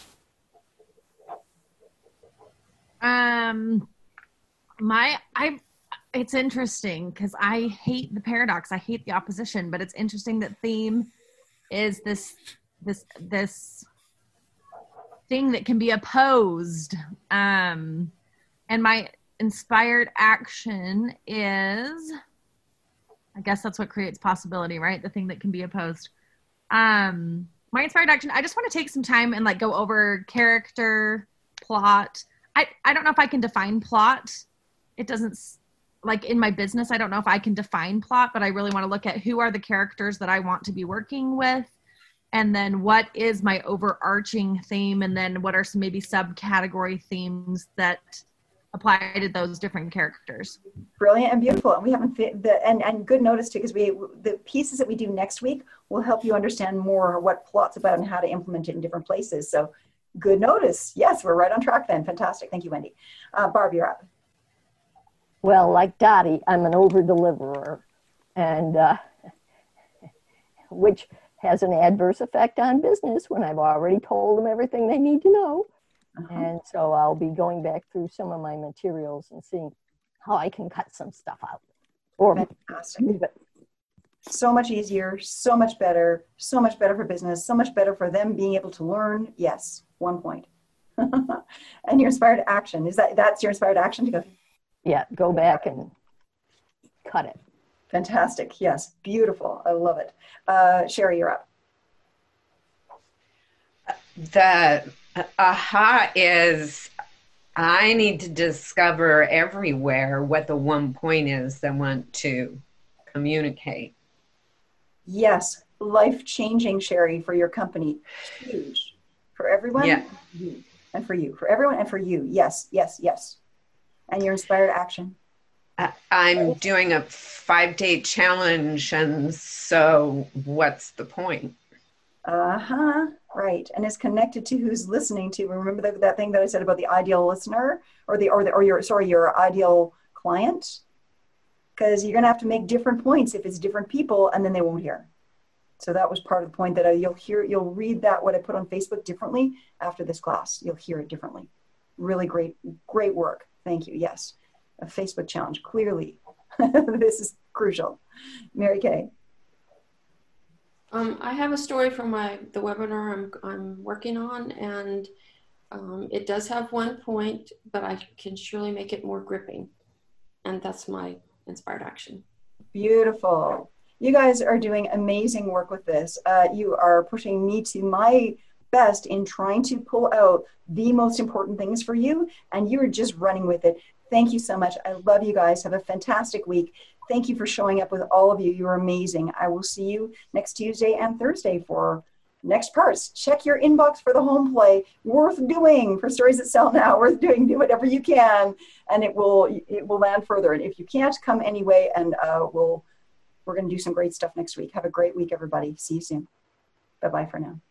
Um, my, I, it's interesting because I hate the paradox. I hate the opposition, but it's interesting that theme is this, this, this thing that can be opposed. Um, and my inspired action is, I guess that's what creates possibility, right? The thing that can be opposed. Um, my inspired action, I just want to take some time and like go over character, plot. I, I don't know if I can define plot. It doesn't, like in my business, I don't know if I can define plot, but I really want to look at who are the characters that I want to be working with. And then what is my overarching theme? And then what are some maybe subcategory themes that apply to those different characters? Brilliant and beautiful. And we haven't fit the, and, and good notice too, because we, the pieces that we do next week will help you understand more what plot's about and how to implement it in different places. So good notice. Yes, we're right on track then. Fantastic. Thank you, Wendy. Uh, Barb, you're up. Well, like Dottie, I'm an over-deliverer, and uh, which has an adverse effect on business when I've already told them everything they need to know. Uh-huh. And so I'll be going back through some of my materials and seeing how I can cut some stuff out. Or Fantastic. So much easier, so much better, so much better for business, so much better for them being able to learn. Yes, one point. And your inspired action, is that that's your inspired action to go? Yeah, go back and cut it. Fantastic. Yes, beautiful. I love it. Uh, Sherry, you're up. The aha is I need to discover everywhere what the one point is that I want to communicate. Yes, life-changing, Sherry, for your company. Huge. For everyone, yeah. And for you. For everyone and for you. Yes, yes, yes. And your inspired action? I'm doing a five-day challenge, and so what's the point? Uh-huh, right. And it's connected to who's listening to. Remember that, that thing that I said about the ideal listener or the or the or your sorry, your ideal client? Because you're gonna have to make different points if it's different people, and then they won't hear. So that was part of the point that I, you'll hear, you'll read that what I put on Facebook differently after this class. You'll hear it differently. Really great, great work. Thank you. Yes, a Facebook challenge. Clearly, this is crucial. Mary Kay. Um, I have a story from my the webinar I'm I'm working on, and um, it does have one point, but I can surely make it more gripping, and that's my inspired action. Beautiful. You guys are doing amazing work with this. Uh, you are pushing me to my best in trying to pull out the most important things for you, and you're just running with it. Thank you so much. I love you guys. Have a fantastic week. Thank you for showing up with all of you. You're amazing. I will see you next Tuesday and Thursday for next parts. Check your inbox for the home play. Worth doing for Stories That Sell Now. Worth doing. Do whatever you can, and it will it will land further. And if you can't, come anyway, and uh, we'll we're going to do some great stuff next week. Have a great week, everybody. See you soon. Bye bye for now.